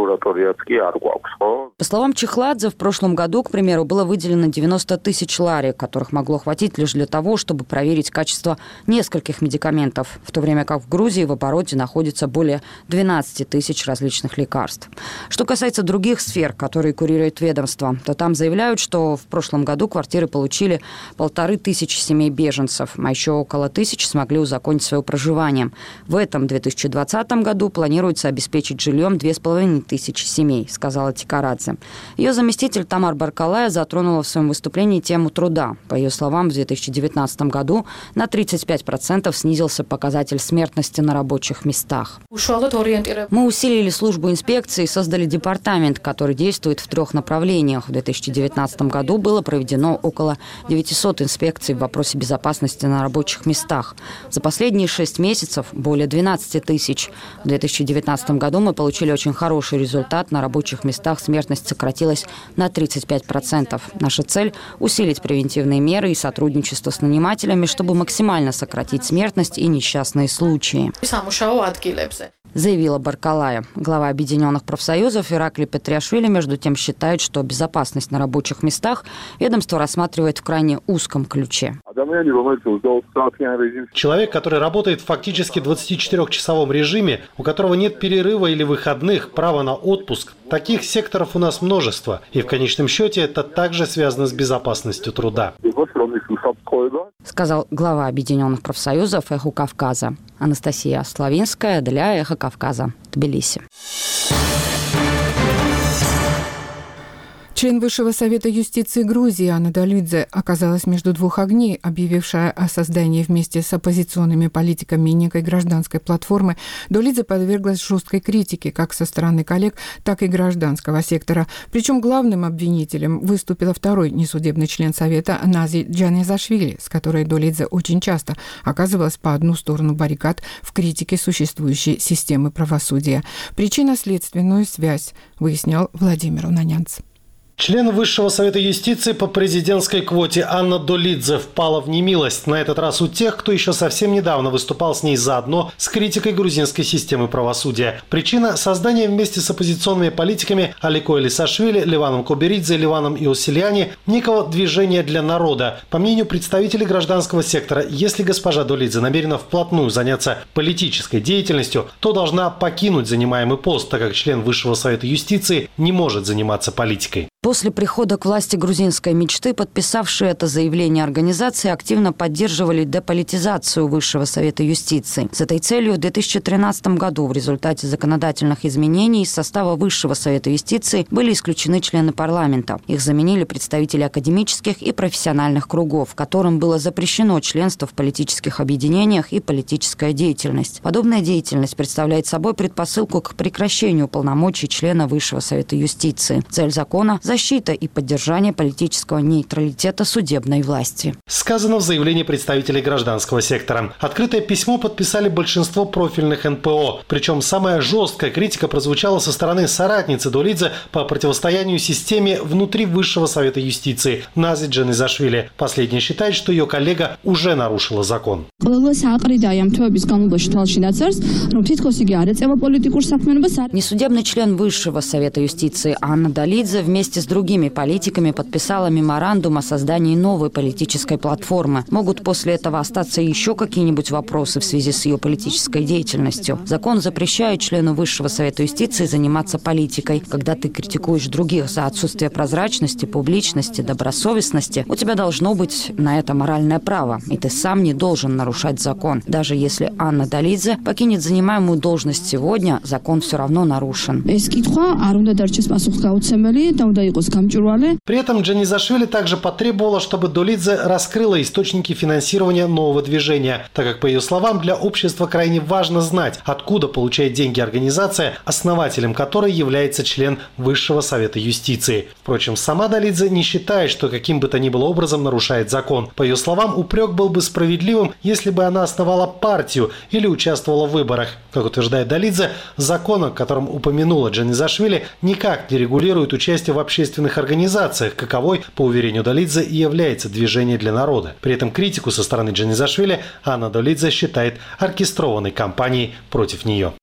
словам Чехладзе, в прошлом году, к примеру, было выделено 90 тысяч лари, которых могло хватить лишь для того, чтобы проверить качество нескольких медикаментов, в то время как в Грузии в обороте находится более 12 тысяч различных лекарств. Что касается других сфер, которые курирует ведомство, то там заявляют, что в прошлом году квартиры получили 1500 семей беженцев, а еще около 1000 смогли узаконить свое проживание. В этом 2020 году планируется обеспечить жильем 2500 семей, сказала Тикарадзе. Ее заместитель Тамар Баркалая затронула в своем выступлении тему труда. По ее словам, в 2019 году на 35% снизился показатель смертности на рабочих местах. Мы усилили службу инспекции и создали департамент, который действует в 3 направлениях. В 2019 году было проведено около 900 инспекций в вопросе безопасности на рабочих местах. За последние 6 месяцев более 12 тысяч. В 2019 году мы получили очень хороший результат. На рабочих местах смертность сократилась на 35%. Наша цель – усилить превентивные меры и сотрудничество с нанимателями, чтобы максимально сократить смертность и несчастные случаи, заявила Баркалая. Глава Объединенных профсоюзов Ираклий Петриашвили, между тем, считает, что безопасность на рабочих местах ведомство рассматривает в крайне узком ключе. Человек, который работает в фактически 24-часовом режиме, у которого нет перерыва или выходных, права на отпуск, таких секторов у нас множество. И в конечном счете это также связано с безопасностью труда, сказал глава Объединенных профсоюзов «Эхо Кавказа». Анастасия Славинская для «Эхо Кавказа», Тбилиси. Член Высшего совета юстиции Грузии Анна Долидзе оказалась между двух огней, объявившая о создании вместе с оппозиционными политиками некой гражданской платформы. Долидзе подверглась жесткой критике как со стороны коллег, так и гражданского сектора. Причем главным обвинителем выступила второй несудебный член Совета Нази Джанизашвили, с которой Долидзе очень часто оказывалась по одну сторону баррикад в критике существующей системы правосудия. Причинно-следственную связь выяснял Владимир Унанянц. Член Высшего совета юстиции по президентской квоте Анна Долидзе впала в немилость. На этот раз у тех, кто еще совсем недавно выступал с ней заодно с критикой грузинской системы правосудия. Причина – создание вместе с оппозиционными политиками Алико Элисашвили, Ливаном Коберидзе, Ливаном Иосильяни некого движения для народа. По мнению представителей гражданского сектора, если госпожа Долидзе намерена вплотную заняться политической деятельностью, то должна покинуть занимаемый пост, так как член Высшего совета юстиции не может заниматься политикой. После прихода к власти грузинской мечты, подписавшие это заявление организации, активно поддерживали деполитизацию Высшего совета юстиции. С этой целью в 2013 году в результате законодательных изменений из состава Высшего совета юстиции были исключены члены парламента. Их заменили представители академических и профессиональных кругов, которым было запрещено членство в политических объединениях и политическая деятельность. Подобная деятельность представляет собой предпосылку к прекращению полномочий члена Высшего совета юстиции. Цель закона – защита и поддержание политического нейтралитета судебной власти. Сказано в заявлении представителей гражданского сектора. Открытое письмо подписали большинство профильных НПО. Причем самая жесткая критика прозвучала со стороны соратницы Долидзе по противостоянию системе внутри Высшего совета юстиции Нази Джанизашвили. Последняя считает, что ее коллега уже нарушила закон. Несудебный член Высшего совета юстиции Анна Долидзе вместе с другими политиками подписала меморандум о создании новой политической платформы. Могут после этого остаться еще какие-нибудь вопросы в связи с ее политической деятельностью. Закон запрещает члену Высшего совета юстиции заниматься политикой. Когда ты критикуешь других за отсутствие прозрачности, публичности, добросовестности, у тебя должно быть на это моральное право, и ты сам не должен нарушать закон. Даже если Анна Долидзе покинет занимаемую должность сегодня, закон все равно нарушен. При этом Джанизашвили также потребовала, чтобы Долидзе раскрыла источники финансирования нового движения, так как, по ее словам, для общества крайне важно знать, откуда получает деньги организация, основателем которой является член Высшего совета юстиции. Впрочем, сама Долидзе не считает, что каким бы то ни было образом нарушает закон. По ее словам, упрек был бы справедливым, если бы она основала партию или участвовала в выборах. Как утверждает Долидзе, закон, о котором упомянула Джанизашвили, никак не регулирует участие в общественных организациях, каковой, по уверению Долидзе, и является движение для народа. При этом критику со стороны Джанизашвили Анна Долидзе считает оркестрованной кампанией против нее.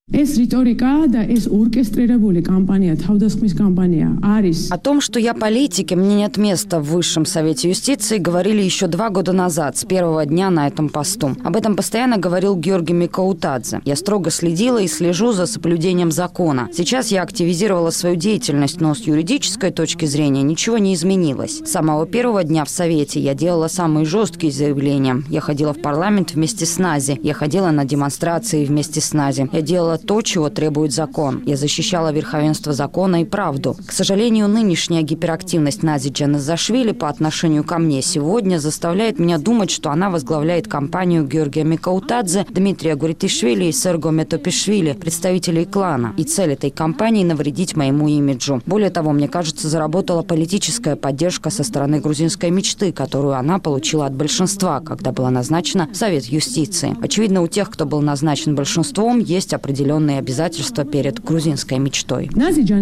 О том, что я политик и мне нет места в Высшем совете юстиции, говорили еще 2 года назад, с первого дня на этом посту. Об этом постоянно говорил Георгий Микоутадзе. Я строго следила и слежу за соблюдением закона. Сейчас я активизировала свою деятельность, но с юридической точки зрения ничего не изменилось. С самого первого дня в Совете я делала самые жесткие заявления. Я ходила в парламент вместе с Нази. Я ходила на демонстрации вместе с Нази. Я делала то, чего требует закон. Я защищала верховенство закона и правду. К сожалению, нынешняя гиперактивность Нази Джанизашвили по отношению ко мне сегодня заставляет меня думать, что она возглавляет кампанию Георгия Микоутадзе, Дмитрия Гуритишвили и Серго Метопишвили, представителей клана. И цель этой кампании – навредить моему имиджу. Более того, мне кажется, заработала политическая поддержка со стороны грузинской мечты, которую она получила от большинства, когда была назначена в Совет юстиции. Очевидно, у тех, кто был назначен большинством, есть определенные обязательства перед грузинской мечтой.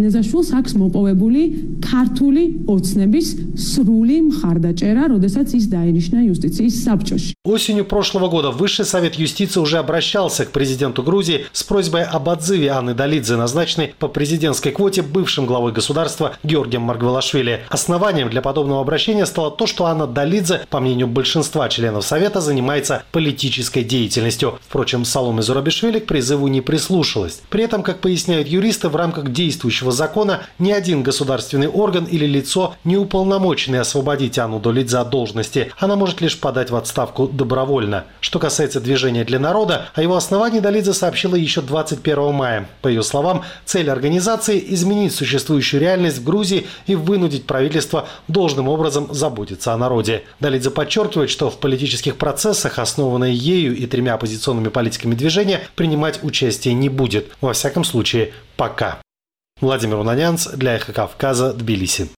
Осенью прошлого года Высший совет юстиции уже обращался к президенту Грузии с просьбой об отзыве Анны Долидзе, назначенной по президентской квоте бывшим главой государства Георгием Маргвелашвили. Основанием для подобного обращения стало то, что Анна Долидзе, по мнению большинства членов Совета, занимается политической деятельностью. Впрочем, Саломе Зурабишвили к призыву не прислушалась. При этом, как поясняют юристы, в рамках действующего закона ни один государственный орган или лицо не уполномоченный освободить Анну Долидзе от должности. Она может лишь подать в отставку добровольно. Что касается движения для народа, о его основании Долидзе сообщила еще 21 мая. По ее словам, цель организации – изменить существующую реальность в Грузии и вынудить правительство должным образом заботиться о народе. Далидзе подчеркивает, что в политических процессах, основанные ею и 3 оппозиционными политиками движения, принимать участие не будет. Во всяком случае, пока. Владимир Унанянц для «Эхо Кавказа», Тбилиси.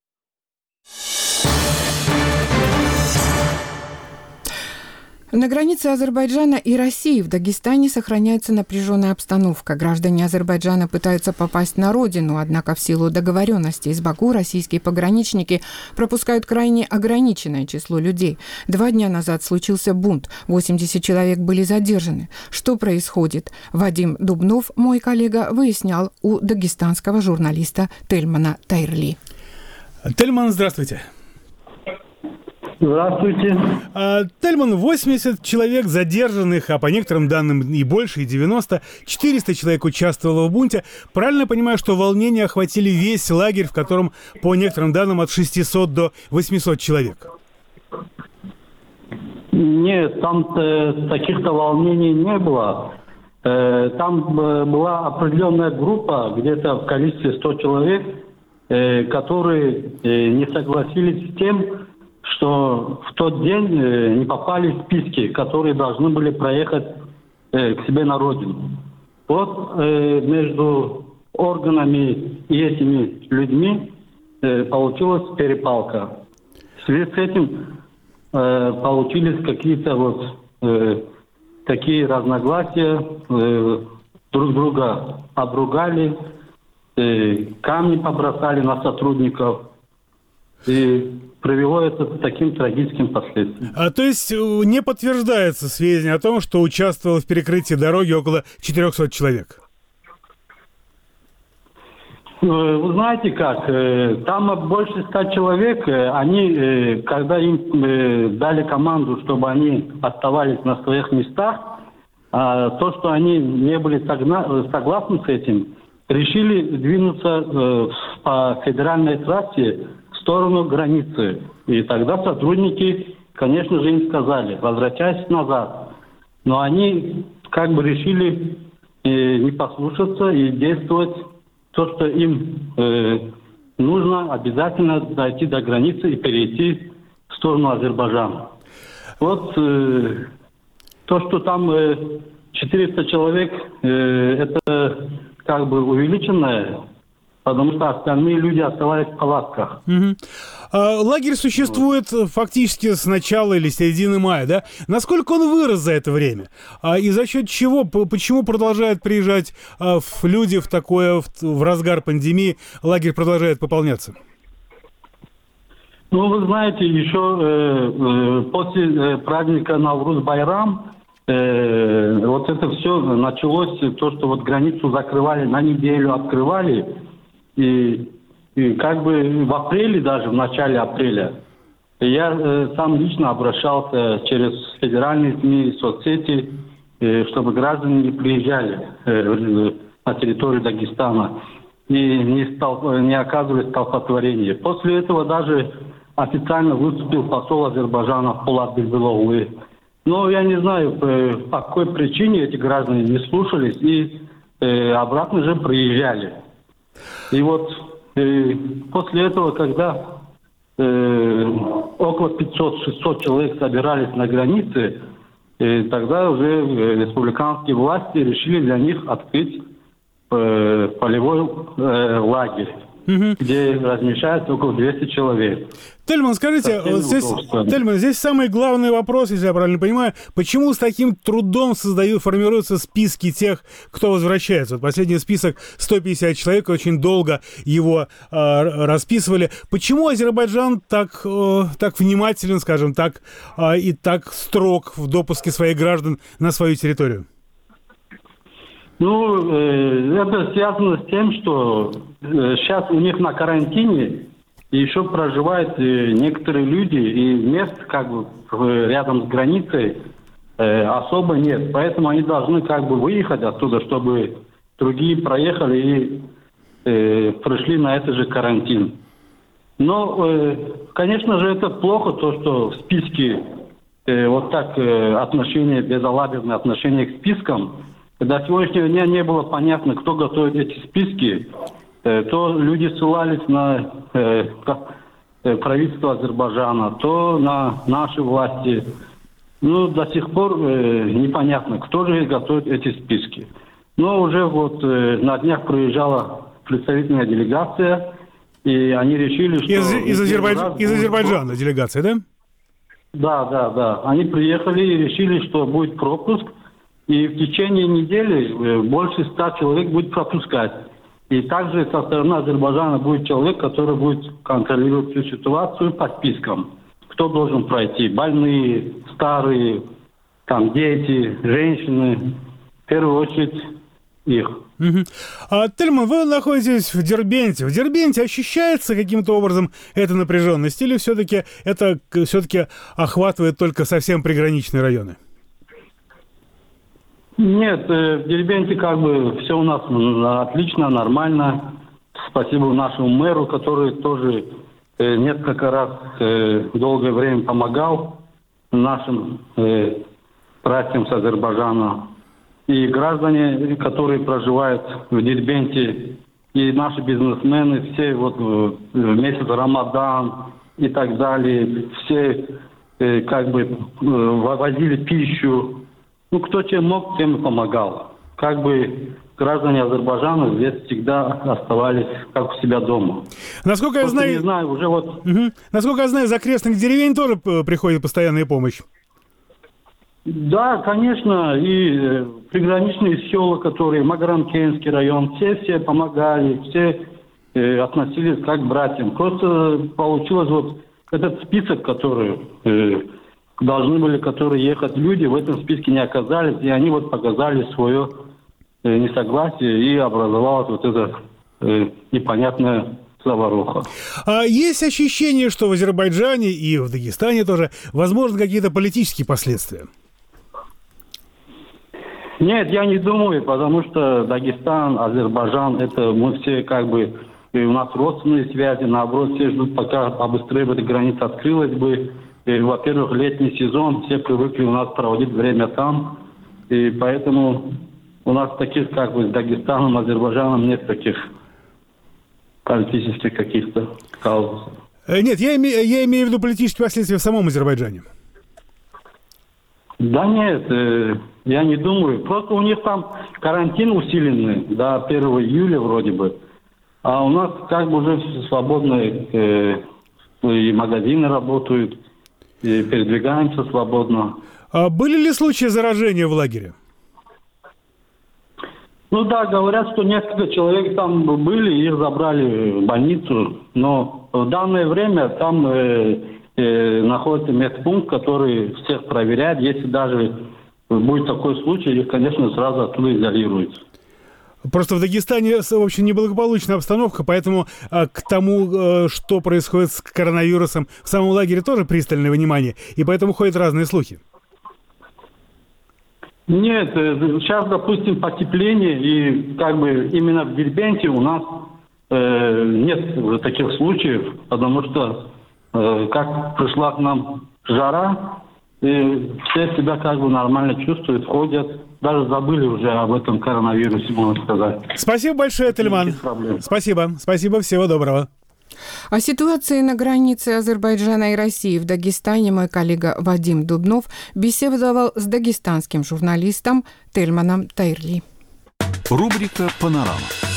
На границе Азербайджана и России в Дагестане сохраняется напряженная обстановка. Граждане Азербайджана пытаются попасть на родину, однако в силу договоренности из Баку российские пограничники пропускают крайне ограниченное число людей. 2 дня назад случился бунт, 80 человек были задержаны. Что происходит? Вадим Дубнов, мой коллега, выяснял у дагестанского журналиста Тельмана Тайрли. Тельман, здравствуйте. Здравствуйте. Тельман, 80 человек задержанных, а по некоторым данным и больше, и 90. 400 человек участвовало в бунте. Правильно я понимаю, что волнения охватили весь лагерь, в котором, по некоторым данным, от 600 до 800 человек? Нет, там таких-то волнений не было. Там была определенная группа, где-то в количестве 100 человек, которые не согласились с тем, что в тот день не попали в списки, которые должны были проехать к себе на родину. Вот между органами и этими людьми получилась перепалка. В связи с этим получились какие-то вот такие разногласия, друг друга обругали, камни побросали на сотрудников и привело это к таким трагическим последствиям. То есть не подтверждается сведения о том, что участвовало в перекрытии дороги около 400 человек? Вы знаете как, там больше 100 человек, они, когда им дали команду, чтобы они оставались на своих местах, то, что они не были согласны с этим, решили двинуться по федеральной трассе в сторону границы. И тогда сотрудники, конечно же, им сказали: возвращайтесь назад. Но они как бы решили не послушаться и действовать то, что им нужно обязательно дойти до границы и перейти в сторону Азербайджана. Вот то, что там 400 человек, это как бы увеличенное, потому что остальные люди оставались в палатках. Лагерь существует фактически с начала или середины мая, да? Насколько он вырос за это время? И за счет чего, почему продолжают приезжать люди в разгар пандемии, лагерь продолжает пополняться? Ну, вы знаете, еще после праздника Навруз-Байрам вот это все началось, то, что вот границу закрывали, на неделю открывали, и как бы в апреле, даже в начале апреля, я сам лично обращался через федеральные СМИ, соцсети, чтобы граждане не приезжали на территорию Дагестана и не оказывали столпотворения. После этого даже официально выступил посол Азербайджана Полат Бельбелоглы. Но я не знаю, по какой причине эти граждане не слушались и обратно же приезжали. И вот после этого, когда около 500-600 человек собирались на границе, тогда уже республиканские власти решили для них открыть полевой лагерь, где размещается около 200 человек. Тельман, скажите, вот здесь самый главный вопрос, если я правильно понимаю, почему с таким трудом формируются списки тех, кто возвращается? Вот последний список 150 человек, очень долго его расписывали. Почему Азербайджан так внимателен, скажем так, и так строг в допуске своих граждан на свою территорию? Ну, это связано с тем, что сейчас у них на карантине еще проживают некоторые люди, и мест как бы рядом с границей особо нет. Поэтому они должны как бы выехать оттуда, чтобы другие проехали и пришли на этот же карантин. Но, конечно же, это плохо, то, что в списке вот так безалаберное отношение к спискам. До сегодняшнего дня не было понятно, кто готовит эти списки. то люди ссылались на правительство Азербайджана, то на наши власти. Ну, до сих пор непонятно, кто же готовит эти списки. Но уже вот на днях приезжала представительная делегация, и они решили, что... Из Азербайджана делегация, да? Да. Они приехали и решили, что будет пропуск, и в течение недели больше 100 человек будет пропускать. И также со стороны Азербайджана будет человек, который будет контролировать всю ситуацию по спискам. Кто должен пройти? Больные, старые, там дети, женщины, в первую очередь их. Тельман, вы находитесь в Дербенте. В Дербенте ощущается каким-то образом эта напряженность, или все-таки это охватывает только совсем приграничные районы? Нет, в Дербенте как бы все у нас отлично, нормально. Спасибо нашему мэру, который тоже несколько раз долгое время помогал нашим братьям с Азербайджана. И граждане, которые проживают в Дербенте, и наши бизнесмены, все вот в месяц Рамадан и так далее, все как бы возили пищу. Ну, кто чем мог, тем и помогал. Как бы граждане Азербайджана здесь всегда оставались как у себя дома. Насколько я знаю, уже вот... Насколько я знаю, из окрестных деревень тоже приходит постоянная помощь. Да, конечно, и приграничные села, которые, Магарамкентский район, все помогали, все относились как к братьям. Просто получилось вот этот список, который должны были, которые ехать люди, в этом списке не оказались, и они вот показали свое несогласие, и образовалась вот эта непонятная заваруха. А есть ощущение, что в Азербайджане и в Дагестане тоже возможны какие-то политические последствия? Нет, я не думаю, потому что Дагестан, Азербайджан, это мы все как бы, и у нас родственные связи, наоборот, все ждут, пока побыстрее эта граница открылась бы. И, во-первых, летний сезон, все привыкли у нас проводить время там, и поэтому у нас таких как бы с Дагестаном, Азербайджаном нет таких политических каких-то казусов. Нет, я имею в виду политические последствия в самом Азербайджане. Да нет, я не думаю. Просто у них там карантин усиленный до 1 июля вроде бы. А у нас как бы уже свободные и магазины работают, и передвигаемся свободно. А были ли случаи заражения в лагере? Ну да, говорят, что несколько человек там были, их забрали в больницу. Но в данное время там находится медпункт, который всех проверяет. Если даже будет такой случай, их, конечно, сразу оттуда изолируют. Просто в Дагестане, в общем, неблагополучная обстановка, поэтому к тому, что происходит с коронавирусом, в самом лагере тоже пристальное внимание, и поэтому ходят разные слухи. Нет, сейчас, допустим, потепление, и как бы именно в Дербенте у нас нет таких случаев, потому что как пришла к нам жара, и все себя как бы нормально чувствуют, ходят, даже забыли уже об этом коронавирусе, можно сказать. Спасибо большое, Тельман. Спасибо, всего доброго. О ситуации на границе Азербайджана и России в Дагестане мой коллега Вадим Дубнов беседовал с дагестанским журналистом Тельманом Тайрли. Рубрика «Панорама».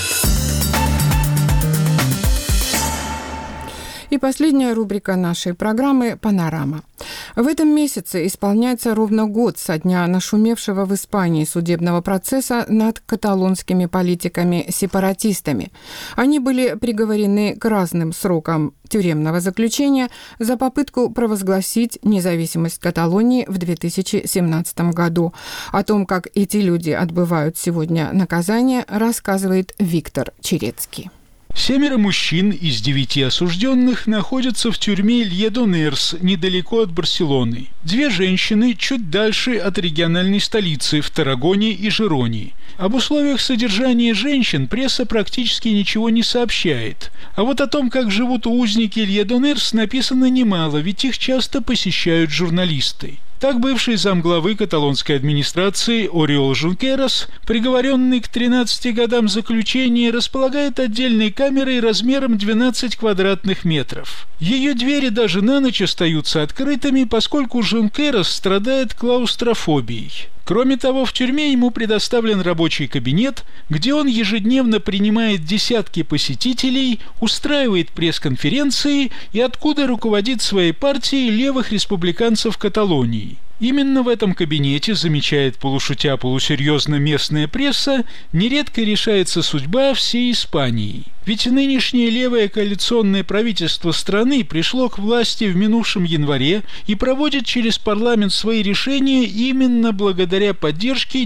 И последняя рубрика нашей программы «Панорама». В этом месяце исполняется ровно год со дня нашумевшего в Испании судебного процесса над каталонскими политиками-сепаратистами. Они были приговорены к разным срокам тюремного заключения за попытку провозгласить независимость Каталонии в 2017 году. О том, как эти люди отбывают сегодня наказание, рассказывает Виктор Черецкий. 7 мужчин из 9 осужденных находятся в тюрьме Льедонерс, недалеко от Барселоны. 2 женщины чуть дальше от региональной столицы в Таррагоне и Жироне. Об условиях содержания женщин пресса практически ничего не сообщает. А вот о том, как живут узники Льедонерс, написано немало, ведь их часто посещают журналисты. Так бывший замглавы каталонской администрации Ориол Жункерас, приговоренный к 13 годам заключения, располагает отдельной камерой размером 12 квадратных метров. Ее двери даже на ночь остаются открытыми, поскольку Жункерас страдает клаустрофобией. Кроме того, в тюрьме ему предоставлен рабочий кабинет, где он ежедневно принимает десятки посетителей, устраивает пресс-конференции и откуда руководит своей партией левых республиканцев Каталонии. Именно в этом кабинете, замечает полушутя полусерьезно местная пресса, нередко решается судьба всей Испании. Ведь нынешнее левое коалиционное правительство страны пришло к власти в минувшем январе и проводит через парламент свои решения именно благодаря поддержке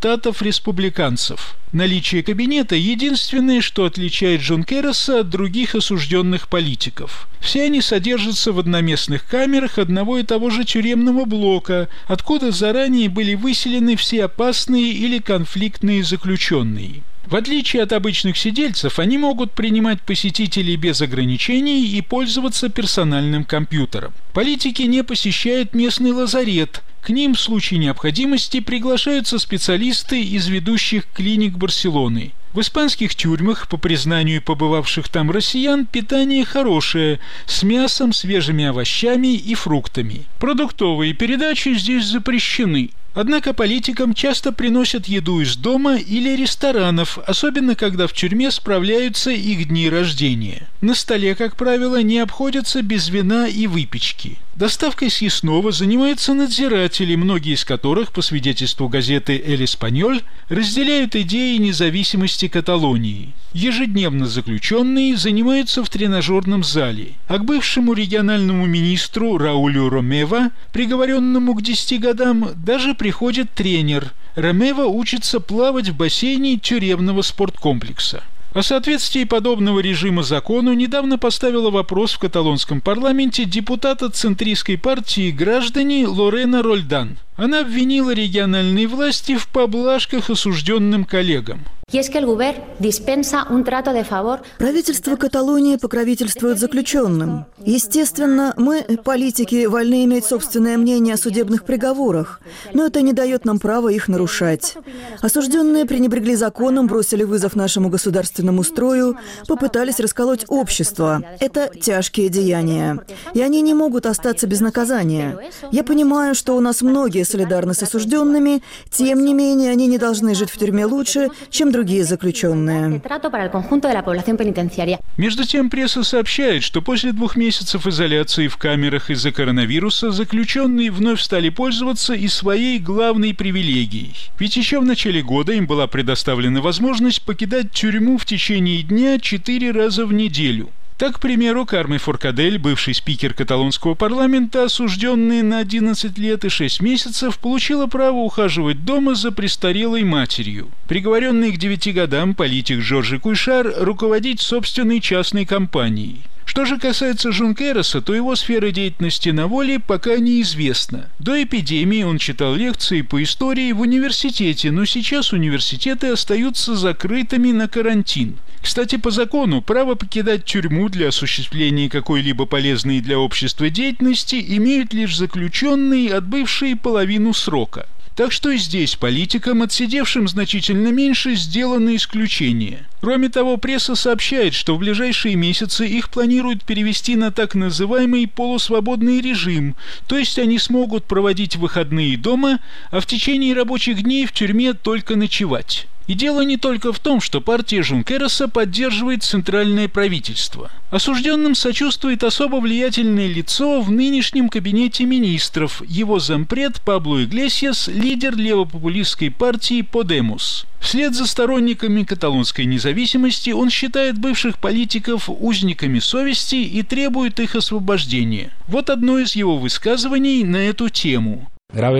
депутатов-республиканцев. Наличие кабинета – единственное, что отличает Жункераса от других осужденных политиков. Все они содержатся в одноместных камерах одного и того же тюремного блока, откуда заранее были выселены все опасные или конфликтные заключенные. В отличие от обычных сидельцев, они могут принимать посетителей без ограничений и пользоваться персональным компьютером. Политики не посещают местный лазарет. К ним в случае необходимости приглашаются специалисты из ведущих клиник Барселоны. В испанских тюрьмах, по признанию побывавших там россиян, питание хорошее, с мясом, свежими овощами и фруктами. Продуктовые передачи здесь запрещены. Однако политикам часто приносят еду из дома или ресторанов, особенно когда в тюрьме справляются их дни рождения. На столе, как правило, не обходятся без вина и выпечки. Доставкой съестного занимаются надзиратели, многие из которых, по свидетельству газеты «Эль Эспаньоль», разделяют идеи независимости Каталонии. Ежедневно заключенные занимаются в тренажерном зале, а к бывшему региональному министру Раулю Ромева, приговоренному к 10 годам, даже приходит тренер. Ромева учится плавать в бассейне тюремного спорткомплекса. О соответствии подобного режима закону недавно поставила вопрос в каталонском парламенте депутата центристской партии «Граждане» Лорена Рольдан. Она обвинила региональные власти в поблажках осужденным коллегам. Правительство Каталонии покровительствует заключенным. Естественно, мы, политики, вольны иметь собственное мнение о судебных приговорах, но это не дает нам права их нарушать. Осужденные пренебрегли законом, бросили вызов нашему государственному строю, попытались расколоть общество. Это тяжкие деяния. И они не могут остаться без наказания. Я понимаю, что у нас многие солидарны с осужденными, тем не менее они не должны жить в тюрьме лучше, чем другие заключенные. Между тем, пресса сообщает, что после 2 месяцев изоляции в камерах из-за коронавируса заключенные вновь стали пользоваться и своей главной привилегией. Ведь еще в начале года им была предоставлена возможность покидать тюрьму в течение дня 4 раза в неделю. Так, к примеру, Карме Форкадель, бывший спикер каталонского парламента, осужденная на 11 лет и 6 месяцев, получила право ухаживать дома за престарелой матерью. Приговоренный к 9 годам политик Жоржи Куйшар руководить собственной частной компанией. Что же касается Жункераса, то его сфера деятельности на воле пока неизвестна. До эпидемии он читал лекции по истории в университете, но сейчас университеты остаются закрытыми на карантин. Кстати, по закону, право покидать тюрьму для осуществления какой-либо полезной для общества деятельности имеют лишь заключенные, отбывшие половину срока. Так что и здесь политикам, отсидевшим значительно меньше, сделано исключение. Кроме того, пресса сообщает, что в ближайшие месяцы их планируют перевести на так называемый полусвободный режим, то есть они смогут проводить выходные дома, а в течение рабочих дней в тюрьме только ночевать. И дело не только в том, что партия Жункераса поддерживает центральное правительство. Осужденным сочувствует особо влиятельное лицо в нынешнем кабинете министров, его зампред Пабло Иглесиас, лидер левопопулистской партии Подемос. Вслед за сторонниками каталонской независимости он считает бывших политиков узниками совести и требует их освобождения. Вот одно из его высказываний на эту тему.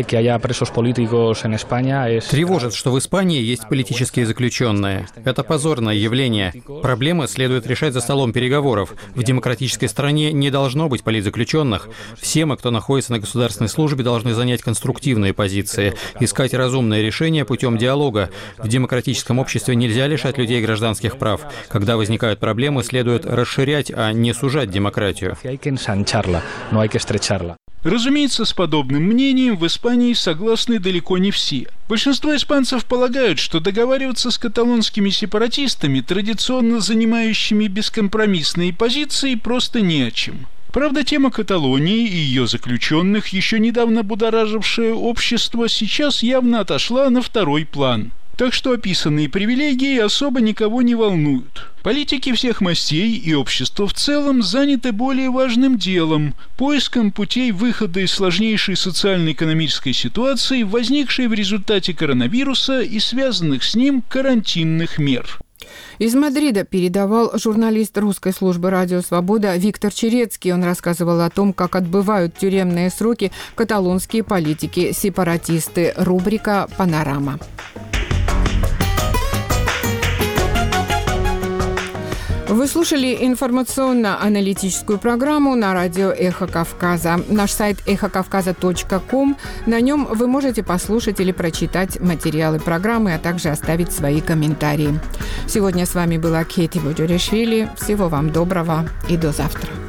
Тревожит, что в Испании есть политические заключенные. Это позорное явление. Проблемы следует решать за столом переговоров. В демократической стране не должно быть политзаключенных. Все мы, кто находится на государственной службе, должны занять конструктивные позиции, искать разумные решения путем диалога. В демократическом обществе нельзя лишать людей гражданских прав. Когда возникают проблемы, следует расширять, а не сужать демократию. Разумеется, с подобным мнением в Испании согласны далеко не все. Большинство испанцев полагают, что договариваться с каталонскими сепаратистами, традиционно занимающими бескомпромиссные позиции, просто не о чем. Правда, тема Каталонии и ее заключенных, еще недавно будоражившее общество, сейчас явно отошла на второй план. Так что описанные привилегии особо никого не волнуют. Политики всех мастей и общество в целом заняты более важным делом – поиском путей выхода из сложнейшей социально-экономической ситуации, возникшей в результате коронавируса и связанных с ним карантинных мер. Из Мадрида передавал журналист русской службы «Радио Свобода» Виктор Черецкий. Он рассказывал о том, как отбывают тюремные сроки каталонские политики-сепаратисты. Рубрика «Панорама». Вы слушали информационно-аналитическую программу на радио «Эхо Кавказа». Наш сайт эхокавказа.ком. На нем вы можете послушать или прочитать материалы программы, а также оставить свои комментарии. Сегодня с вами была Кейти Буджуришвили. Всего вам доброго и до завтра.